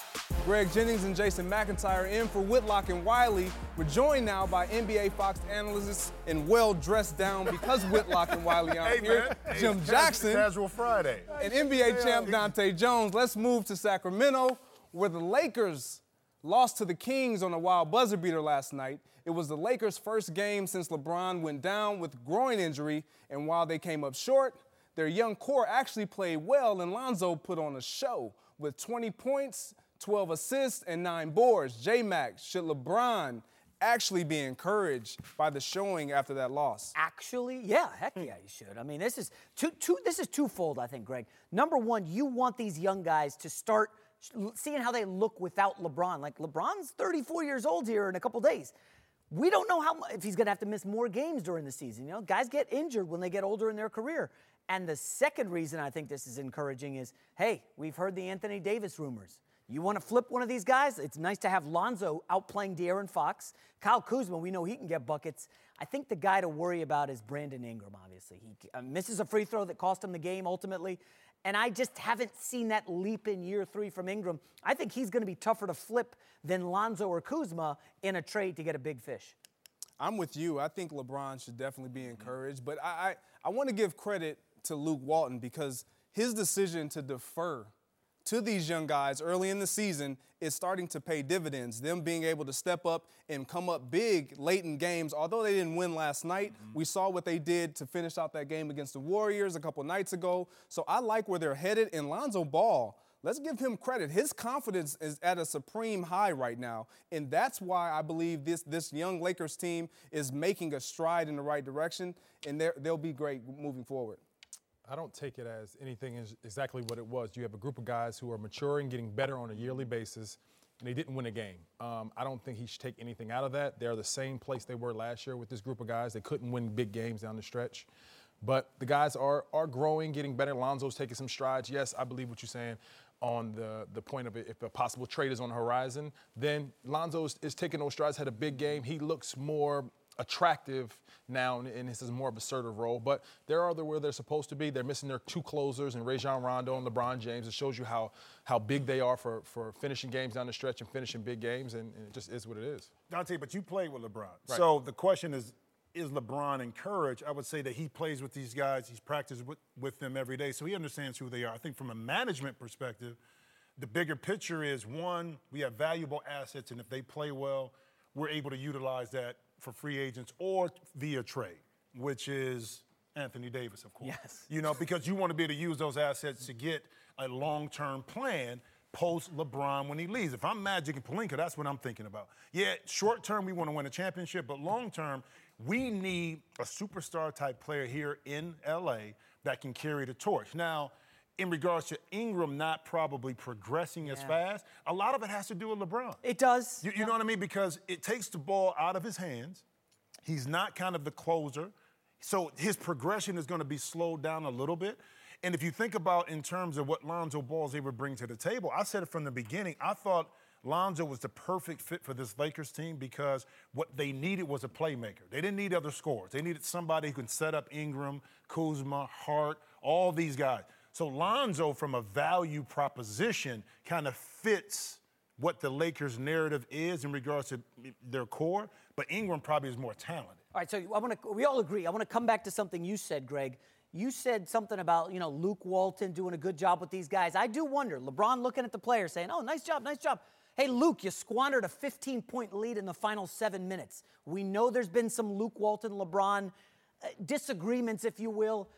Greg Jennings and Jason McIntyre in for Whitlock and Wiley. We're joined now by NBA Fox analysts in well-dressed down because Whitlock and Wiley aren't here. Man. Jim Jackson. Casual Friday. And NBA champ Dante Jones. Let's move to Sacramento, where the Lakers lost to the Kings on a wild buzzer beater last night. It was the Lakers' first game since LeBron went down with groin injury, and while they came up short, their young core actually played well, and Lonzo put on a show with 20 points, 12 assists, and 9 boards. J-Mac, should LeBron actually be encouraged by the showing after that loss? Actually, yeah, heck yeah, you should. I mean, this is twofold, I think, Greg. Number one, you want these young guys to start seeing how they look without LeBron. Like, LeBron's 34 years old here in a couple days. We don't know if he's going to have to miss more games during the season. You know, guys get injured when they get older in their career. And the second reason I think this is encouraging is, hey, we've heard the Anthony Davis rumors. You want to flip one of these guys? It's nice to have Lonzo outplaying De'Aaron Fox. Kyle Kuzma, we know he can get buckets. I think the guy to worry about is Brandon Ingram, obviously. He misses a free throw that cost him the game ultimately. And I just haven't seen that leap in year 3 from Ingram. I think he's going to be tougher to flip than Lonzo or Kuzma in a trade to get a big fish. I'm with you. I think LeBron should definitely be encouraged. But I want to give credit to Luke Walton because his decision to defer to these young guys early in the season is starting to pay dividends. Them being able to step up and come up big late in games. Although they didn't win last night, we saw what they did to finish out that game against the Warriors a couple nights ago. So I like where they're headed. And Lonzo Ball, let's give him credit. His confidence is at a supreme high right now. And that's why I believe this young Lakers team is making a stride in the right direction. And they'll be great moving forward. I don't take it as anything is exactly what it was. You have a group of guys who are maturing, getting better on a yearly basis, and they didn't win a game. I don't think he should take anything out of that. They're the same place they were last year with this group of guys. They couldn't win big games down the stretch. But the guys are growing, getting better. Lonzo's taking some strides. Yes, I believe what you're saying on the point of it. If a possible trade is on the horizon, then Lonzo is taking those strides, had a big game. He looks more attractive now, and this is more of an assertive role. But they're where they're supposed to be. They're missing their 2 closers, and Rajon Rondo and LeBron James. It shows you how big they are for finishing games down the stretch and finishing big games, and it just is what it is. Dante, but you played with LeBron. Right. So the question is LeBron encouraged? I would say that he plays with these guys. He's practiced with them every day, so he understands who they are. I think from a management perspective, the bigger picture is, one, we have valuable assets, and if they play well, we're able to utilize that for free agents or via trade, which is Anthony Davis, of course. Yes. You know, because you want to be able to use those assets to get a long-term plan post-LeBron when he leaves. If I'm Magic and Pelinka, that's what I'm thinking about. Yeah, short-term, we want to win a championship, but long-term, we need a superstar-type player here in L.A. that can carry the torch. Now, in regards to Ingram not probably progressing as fast, a lot of it has to do with LeBron. It does. You know what I mean? Because it takes the ball out of his hands. He's not kind of the closer. So his progression is going to be slowed down a little bit. And if you think about in terms of what Lonzo Ball is able to bring to the table, I said it from the beginning, I thought Lonzo was the perfect fit for this Lakers team because what they needed was a playmaker. They didn't need other scorers. They needed somebody who can set up Ingram, Kuzma, Hart, all these guys. So Lonzo, from a value proposition, kind of fits what the Lakers' narrative is in regards to their core, but Ingram probably is more talented. All right, so we all agree. I want to come back to something you said, Greg. You said something about, Luke Walton doing a good job with these guys. I do wonder, LeBron looking at the players saying, oh, nice job, nice job. Hey, Luke, you squandered a 15-point lead in the final 7 minutes. We know there's been some Luke Walton-LeBron disagreements, if you will.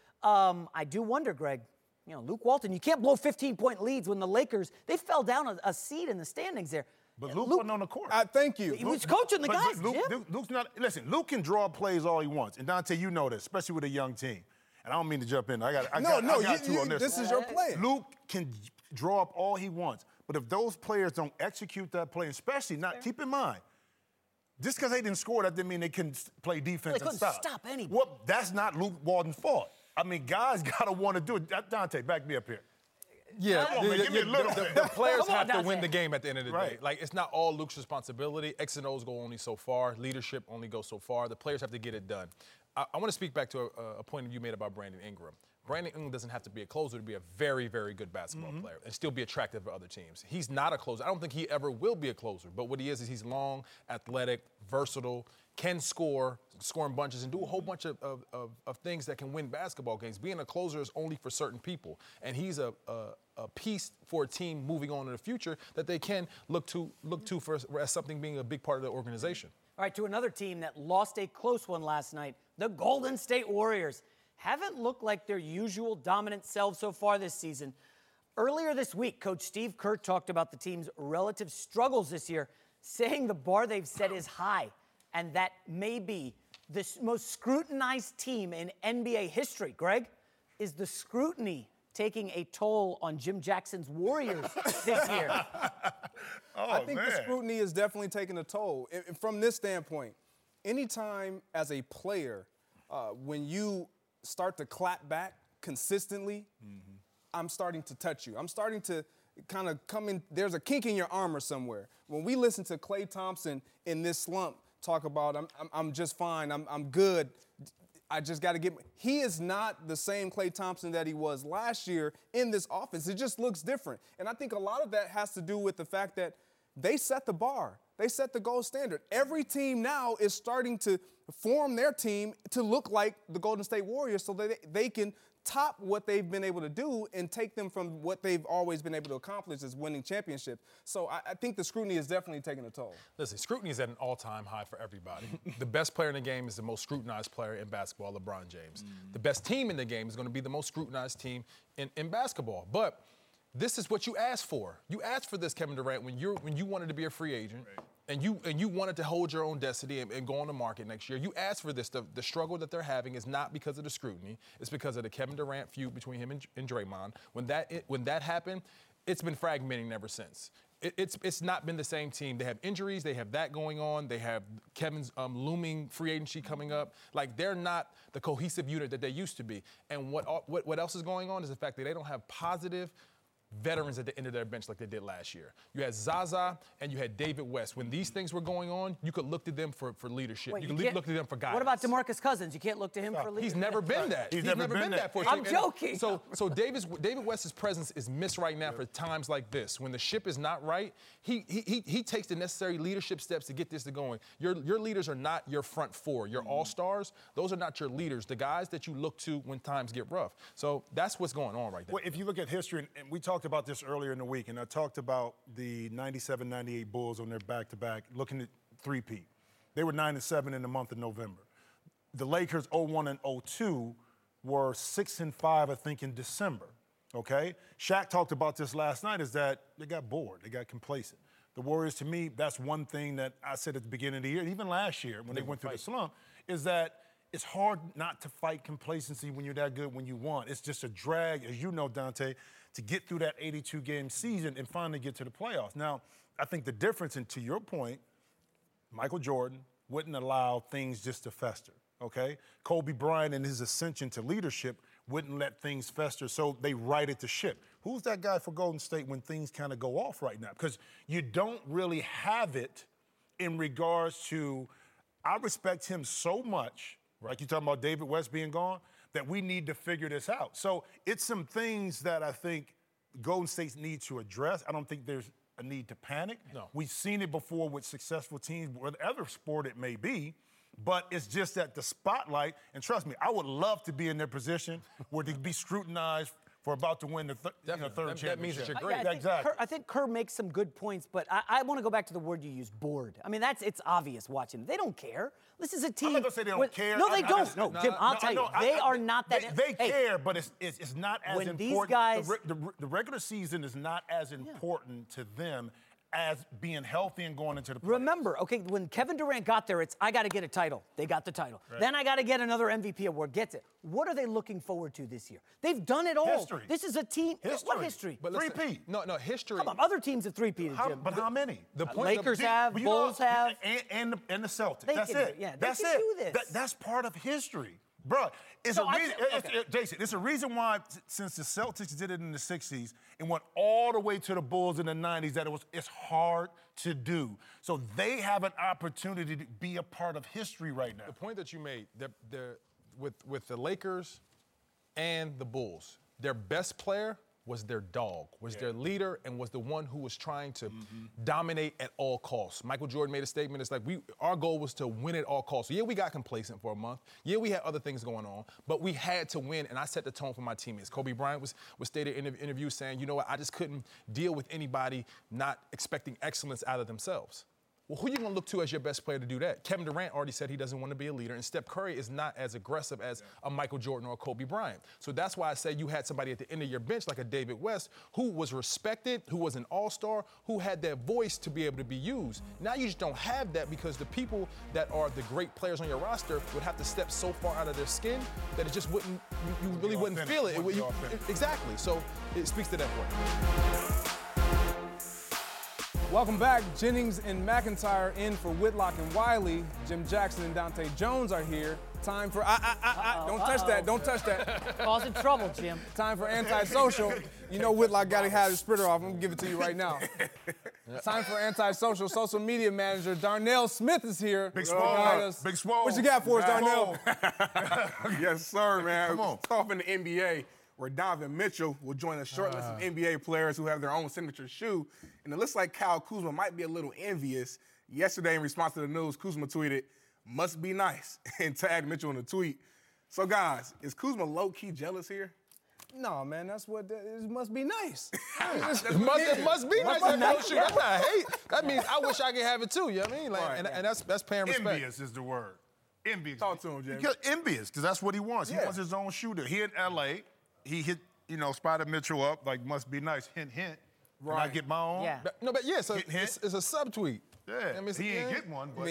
I do wonder, Greg, Luke Walton, you can't blow 15-point leads when the Lakers, they fell down a seed in the standings there. But Luke wasn't on the court. Thank you. He was coaching the guys, Luke's not, listen, Luke can draw plays all he wants. And Dante, you know this, especially with a young team. And I don't mean to jump in. I got two on this. This is your plan. Luke can draw up all he wants. But if those players don't execute that play, especially keep in mind, just because they didn't score, that didn't mean they couldn't play defense and stop. They couldn't stop anybody. Well, that's not Luke Walton's fault. I mean, guys got to want to do it. Dante, back me up here. Yeah, give me a little bit. The players Come on, have to Dante. win the game at the end of the day. Right. Like, it's not all Luke's responsibility. X and O's go only so far. Leadership only goes so far. The players have to get it done. I want to speak back to a point you made about Brandon Ingram. Brandon Ingram doesn't have to be a closer to be a very, very good basketball player and still be attractive to other teams. He's not a closer. I don't think he ever will be a closer, but what he is he's long, athletic, versatile, can score in bunches, and do a whole bunch of things that can win basketball games. Being a closer is only for certain people, and he's a piece for a team moving on in the future that they can look to for as something being a big part of the organization. All right, to another team that lost a close one last night, the Golden State Warriors haven't looked like their usual dominant selves so far this season. Earlier this week, Coach Steve Kerr talked about the team's relative struggles this year, saying the bar they've set is high, and that may be the most scrutinized team in NBA history. Greg, is the scrutiny taking a toll on Jim Jackson's Warriors this year? I think the scrutiny is definitely taking a toll. And from this standpoint, anytime as a player, when you start to clap back consistently, I'm starting to touch you. I'm starting to kind of come in. There's a kink in your armor somewhere. When we listen to Klay Thompson in this slump talk about, I'm just fine, I'm good, I just got to get – he is not the same Klay Thompson that he was last year in this offense. It just looks different. And I think a lot of that has to do with the fact that they set the bar. They set the gold standard. Every team now is starting to form their team to look like the Golden State Warriors so that they can top what they've been able to do and take them from what they've always been able to accomplish as winning championships. So I think the scrutiny is definitely taking a toll. Listen, scrutiny is at an all-time high for everybody. The best player in the game is the most scrutinized player in basketball, LeBron James. The best team in the game is going to be the most scrutinized team in basketball. But this is what you asked for. You asked for this, Kevin Durant, when you wanted to be a free agent, and you wanted to hold your own destiny and go on the market next year. You asked for this. The struggle that they're having is not because of the scrutiny. It's because of the Kevin Durant feud between him and Draymond. When that happened, it's been fragmenting ever since. It's not been the same team. They have injuries. They have that going on. They have Kevin's looming free agency coming up. Like, they're not the cohesive unit that they used to be. And what else is going on is the fact that they don't have positive veterans at the end of their bench like they did last year. You had Zaza and you had David West. When these things were going on, you could look to them for leadership. Wait, you could look to them for guidance. What about DeMarcus Cousins? You can't look to him for leadership. He's never been that. He's never been that. For I'm joking. So David West's presence is missed right now for times like this. When the ship is not right, he takes the necessary leadership steps to get this to going. Your leaders are not your front four. Your all-stars, those are not your leaders. The guys that you look to when times get rough. So that's what's going on right there. Well, if you look at history, and we talked about this earlier in the week, and I talked about the 97-98 Bulls on their back-to-back, looking at three-peat. They were 9-7 in the month of November. The Lakers 0-1 and 0-2 were 6-5, I think, in December. Okay? Shaq talked about this last night, is that they got bored. They got complacent. The Warriors, to me, that's one thing that I said at the beginning of the year, even last year when they went through the slump, is that it's hard not to fight complacency when you're that good when you won. It's just a drag, as you know, Dante, to get through that 82-game season and finally get to the playoffs. Now, I think the difference, and to your point, Michael Jordan wouldn't allow things just to fester, okay? Kobe Bryant and his ascension to leadership wouldn't let things fester, so they righted the ship. Who's that guy for Golden State when things kind of go off right now? Because you don't really have it in regards to, I respect him so much, like you're talking about David West being gone, that we need to figure this out. So it's some things that I think Golden State needs to address. I don't think there's a need to panic. No. We've seen it before with successful teams, whatever sport it may be, but it's just that the spotlight, and trust me, I would love to be in their position where they'd be scrutinized for about to win the third championship. That means that you're great. Exactly. I think Kerr makes some good points, but I want to go back to the word you used, bored. I mean, it's obvious watching them. They don't care. This is a team. I'm not going to say they don't care. No, they don't. No, Jim, I'll tell you. They are not that. They care, but it's not as when important. These guys, the regular season is not as important to them as being healthy and going into the playoffs. Remember, okay, when Kevin Durant got there, it's I got to get a title. They got the title. Right. Then I got to get another MVP award. Gets it. What are they looking forward to this year? They've done it all. History. This is a team. History. What history? But three-peat. No, history. Come on, other teams have three-peated, Jim. But how many? The Lakers have, Bulls have. And the Celtics. That's it. Yeah, that's they can do this. That's part of history. Bro, Jason, it's a reason why since the Celtics did it in the 60s and went all the way to the Bulls in the 90s that it's hard to do. So they have an opportunity to be a part of history right now. The point that you made, with the Lakers and the Bulls, their best player was their dog, was their leader, and was the one who was trying to dominate at all costs. Michael Jordan made a statement. It's like our goal was to win at all costs. So yeah, we got complacent for a month. Yeah, we had other things going on, but we had to win, and I set the tone for my teammates. Kobe Bryant was stated in an interview saying, you know what, I just couldn't deal with anybody not expecting excellence out of themselves. Well, who are you going to look to as your best player to do that? Kevin Durant already said he doesn't want to be a leader, and Steph Curry is not as aggressive as a Michael Jordan or a Kobe Bryant. So that's why I say you had somebody at the end of your bench like a David West who was respected, who was an all-star, who had that voice to be able to be used. Now you just don't have that because the people that are the great players on your roster would have to step so far out of their skin that it just wouldn't, you really wouldn't feel it. Exactly. So it speaks to that point. Welcome back. Jennings and McIntyre in for Whitlock and Wiley. Jim Jackson and Dante Jones are here. Time for don't touch that. Don't touch that. Causing trouble, Jim. Time for Antisocial. You know Whitlock got to have his spritter off. I'm gonna give it to you right now. Time for Antisocial. Social media manager Darnell Smith is here. Big Swole. Big Swole. What you got for us, Darnell? Yes, sir, man. Come on. Off in the NBA, where Donovan Mitchell will join a short list of NBA players who have their own signature shoe. And it looks like Kyle Kuzma might be a little envious. Yesterday, in response to the news, Kuzma tweeted, "Must be nice," and tagged Mitchell in the tweet. So, guys, is Kuzma low-key jealous here? No, man, that's what it must be nice. It must be nice. That's not hate. That means I wish I could have it too. You know what I mean? Like, Right. and that's paying respect. Envious is the word. Envious. Talk to him, Jimmy. Envious, because that's what he wants. He Yeah. wants his own shooter. Here in L.A., he hit, spotted Mitchell up, like, must be nice, hint, hint. Right. Can I get my own? Yeah. No, but yeah, so Hint, hint. it's a subtweet. Yeah. I mean, he ain't getting one, but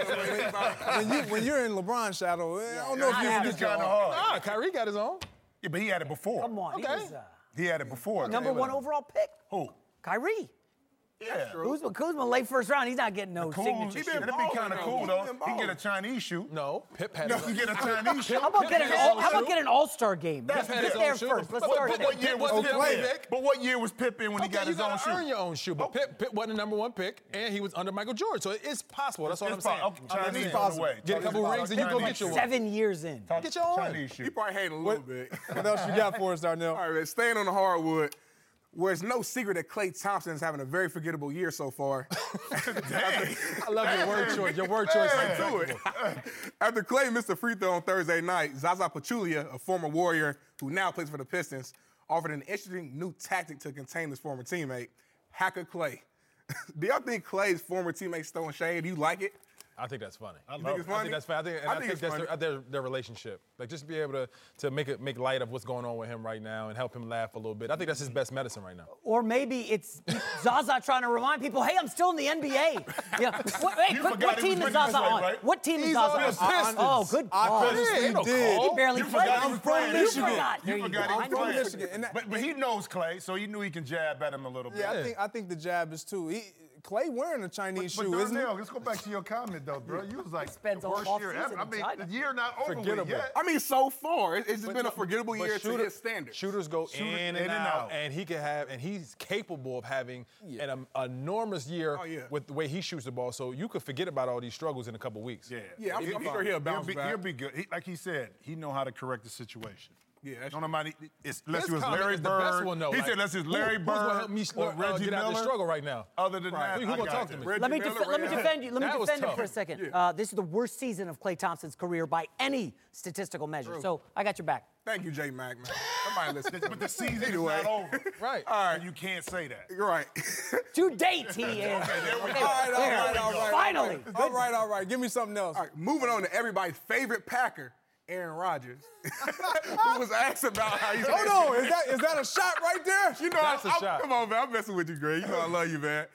when you're in LeBron's shadow, I don't know if you it's kind of hard. Ah, Kyrie got his own. Yeah, but he had it before. Come on. Okay. He was, He had it before. number one overall pick. Who? Kyrie. Yeah. Kuzma late first round. He's not getting no Cool. signature shoe. That'd be kind of cool, though. He can balling. get a Chinese shoe. No, Pip had No, his he get a Chinese shoe. How about get an All-Star game? That's Get his there own shoe. first. Let's But start What there. year was wasn't Pip his in? pick. But what year was Pip in when he got you his own gotta shoe? earn your own shoe. But Pip wasn't the number one pick, and he was under Michael Jordan. So it's possible. That's all I'm saying. Chinese It's on the way. Get a couple rings and you go get your one. 7 years in. Get your own. Chinese shoe. He probably hated a little bit. What else you got for us, Darnell? All right, man, staying on the hardwood, where it's no secret that Klay Thompson is having a very forgettable year so far. I love your word choice. Your word choice. Right to it. After Klay missed a free throw on Thursday night, Zaza Pachulia, a former Warrior who now plays for the Pistons, offered an interesting new tactic to contain his former teammate, Hacker Klay. Do y'all think Klay's former teammates throwing shade? Do you like it? I think that's funny. You think it's funny? I think that's funny. I think it's that's funny. their relationship. Like just be able to make light of what's going on with him right now and help him laugh a little bit. I think that's his best medicine right now. Or maybe it's Zaza trying to remind people, hey, I'm still in the NBA. Yeah. What team is Zaza on? right? What team is He's Zaza on the on? Pistons. Oh, good call. I purposely no did. call. He barely You played. forgot he was playing. You Michigan. forgot. You There you forgot go. he I was know. playing. Michigan. And But he knows Klay, so he knew he can jab at him a little bit. Yeah, I think the jab is too. Klay wearing a Chinese But shoe, isn't Darnell, it? let's go back to your comment, though, bro. You was like, Spends the all worst year offseason ever. I in mean, China. the year not over with Forgettable. yet. I mean, so far, it's just been a forgettable But year to his standard. Shooters go in and out, and he's capable of having an enormous year with the way he shoots the ball. So you could forget about all these struggles in a couple weeks. Yeah, I'm sure he'll bounce back. He'll be good. Like he said, he know how to correct the situation. Yeah, that's Don't nobody, unless His it was comment Larry is the best Bird. one, though. He Like, said, unless it's Larry who's gonna Bird help me or Reggie get out of the Miller. struggle right now? Other than that, Who gonna I talk got to you. me? Reggie Let me Miller, defend you. Let me That was defend him tough. for a second. This is the worst season of Klay Thompson's career by any statistical measure. So I got your back. Thank you, J. Mac, man. Somebody listen. But the season is Anyway. not over. Right. All right. You can't say that. You're right. To date, he is. there we go. All right. Finally. All right. Give me something else. All right, moving on to everybody's favorite Packer, Aaron Rodgers, who was asked about how he's. Hold on. Is that a shot right there? You know, That's a shot. Come on, man. I'm messing with you, Greg. You know I love you, man.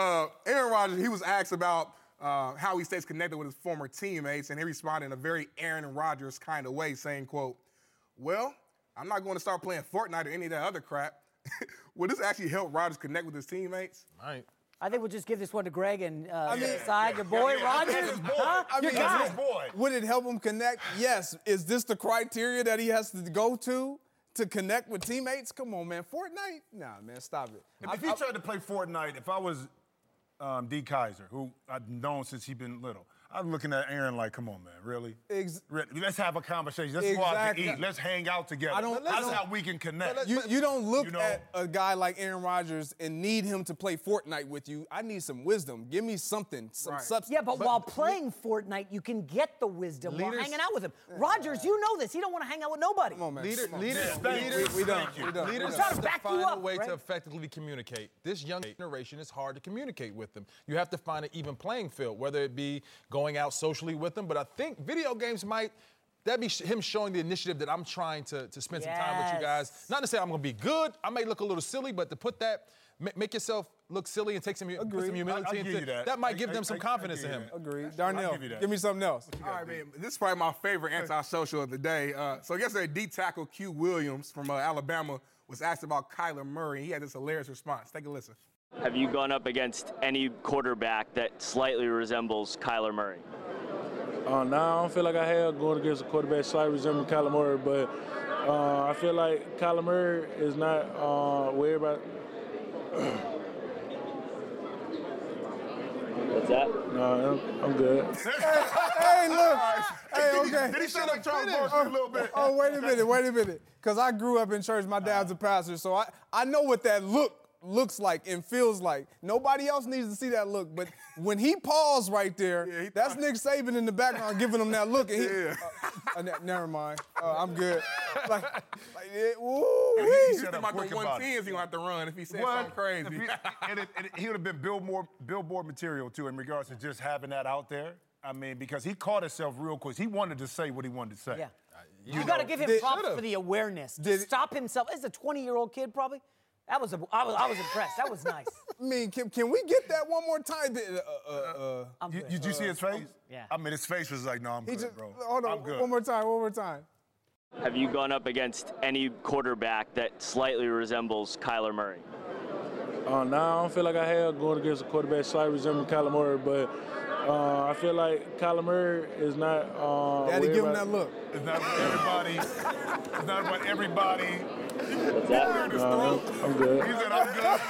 Aaron Rodgers, he was asked about how he stays connected with his former teammates, and he responded in a very Aaron Rodgers kind of way, saying, quote, "Well, I'm not going to start playing Fortnite or any of that other crap." Will this actually help Rodgers connect with his teammates? Right. I think we'll just give this one to Greg and decide your boy Rodgers. That's his boy. Huh? I Your mean, guy. His boy. Would it help him connect? Yes. Is this the criteria that he has to go to connect with teammates? Come on, man. Fortnite? Nah, man. Stop it. If he tried to play Fortnite, if I was D. Kaiser, who I've known since he's been little, I'm looking at Aaron like, come on, man, really? Let's have a conversation. Let's go out to eat. Let's hang out together. That's how we can connect. You don't look at a guy like Aaron Rodgers and need him to play Fortnite with you. I need some wisdom. Give me something, some substance. Yeah, but while playing Fortnite, you can get the wisdom while hanging out with him. Rodgers, you know this. He don't want to hang out with nobody. Come on, man. Leaders trying to back you find up, a way right? to effectively communicate. This young generation, it's hard to communicate with them. You have to find an even playing field, whether it be going out socially with them. But I think video games that'd be him showing the initiative that I'm trying to spend some time with you guys. Not to say I'm going to be good. I may look a little silly, but to put that, make yourself look silly and take some humility into that might give them some confidence in him. Agreed. Darnell, give me something else. All right, man. This is probably my favorite anti-social of the day. So yesterday, D tackle Q Williams from Alabama was asked about Kyler Murray. He had this hilarious response. Take a listen. Have you gone up against any quarterback that slightly resembles Kyler Murray? No, I don't feel like I have going against a quarterback slightly resembling Kyler Murray, but I feel like Kyler Murray is not where everybody. What's that? No, I'm good. Hey, look. Hey, okay. Did he sound like Charles Barkley a little bit? Oh, wait a minute. Because I grew up in church. My dad's a pastor, so I know what that looks like and feels like. Nobody else needs to see that look, but when he paused right there, that's Nick Saban in the background giving him that look. And never mind. I'm good. He said about the 110s he's going to have to run if he said something crazy. He would have been billboard material, too, in regards to just having that out there. I mean, because he caught himself real quick. He wanted to say what he wanted to say. Yeah. You got to give him props for the awareness. To stop himself. As a 20-year-old kid, probably. I was impressed. That was nice. I mean, can we get that one more time? Did you see his face? Yeah. I mean, his face was like, no, I'm good, bro. Hold on, I'm good. one more time. Have you gone up against any quarterback that slightly resembles Kyler Murray? No, I don't feel like I have going against a quarterback slightly resembling Kyler Murray, but I feel like Kyler Murray is not. Daddy, give him that look. It's not about everybody. It's not about everybody. What's that? I'm good. He said, I'm good.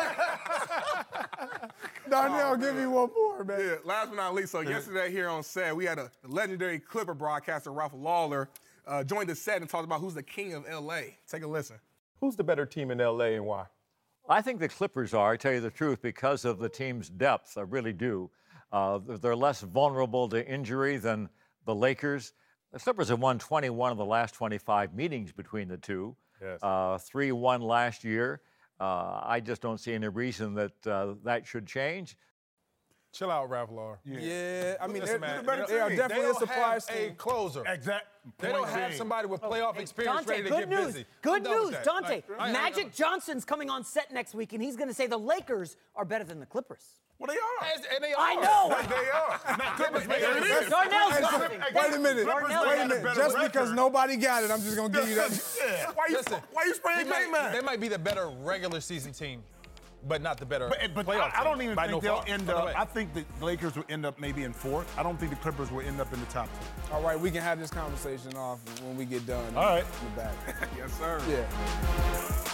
Darnell, give me one more, man. Yeah, last but not least, so yesterday here on set, we had the legendary Clipper broadcaster, Ralph Lawler, joined the set and talked about who's the king of L.A. Take a listen. Who's the better team in L.A. and why? I think the Clippers are, I tell you the truth, because of the team's depth. I really do. They're less vulnerable to injury than the Lakers. The Clippers have won 21 of the last 25 meetings between the two. Yes. 3-1 last year. I just don't see any reason that that should change. Chill out, Ralph Lauren. Yeah, I mean, Listen, they man, are definitely a surprise a team. closer. Exactly. They don't have somebody with playoff experience Dante, ready to good get news. busy. Good news, Dante. Magic Johnson's coming on set next week, and he's going to say the Lakers are better than the Clippers. Well, they are. And they are. I know. They are. Not Clippers, man. Darnell's something. Wait a minute. Just because nobody got it, I'm just going to give you that. Why you spraying paint, man? They might be the better regular season team, but not the better But playoff team. I don't even by think no they'll far. end By the up. way. I think the Lakers will end up maybe in fourth. I don't think the Clippers will end up in the top two. All right, we can have this conversation off when we get done. All right. In the back. Yes, sir. Yeah.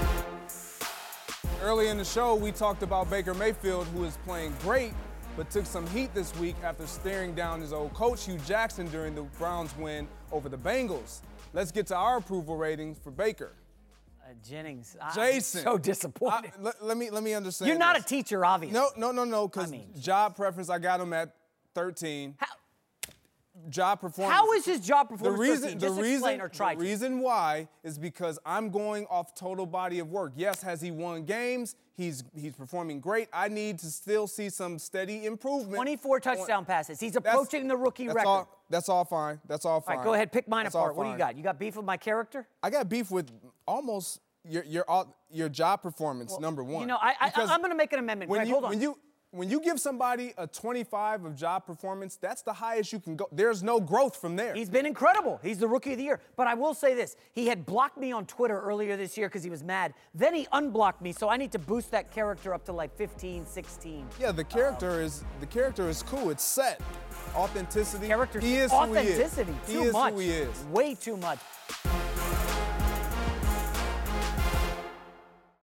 Early in the show, we talked about Baker Mayfield, who is playing great, but took some heat this week after staring down his old coach, Hugh Jackson, during the Browns' win over the Bengals. Let's get to our approval ratings for Baker. Jennings, Jason, I'm so disappointed. Let me understand. You're not this. a teacher, obviously. No, because job preference, I got him at 13. Job performance. How is his job performance? The reason why is because I'm going off total body of work. Yes, has he won games? He's performing great. I need to still see some steady improvement. 24 touchdown passes. He's approaching the rookie record. That's all fine. All right, go ahead. Pick mine apart. What do you got? You got beef with my character? I got beef with almost your job performance, number one. You know, I'm going to make an amendment. Greg, hold on. When you give somebody a 25 of job performance, that's the highest you can go. There's no growth from there. He's been incredible. He's the rookie of the year. But I will say this. He had blocked me on Twitter earlier this year because he was mad. Then he unblocked me, so I need to boost that character up to like 15, 16. Yeah, the character is cool. It's set. Authenticity. He is authenticity. Too much. Who he is. Way too much.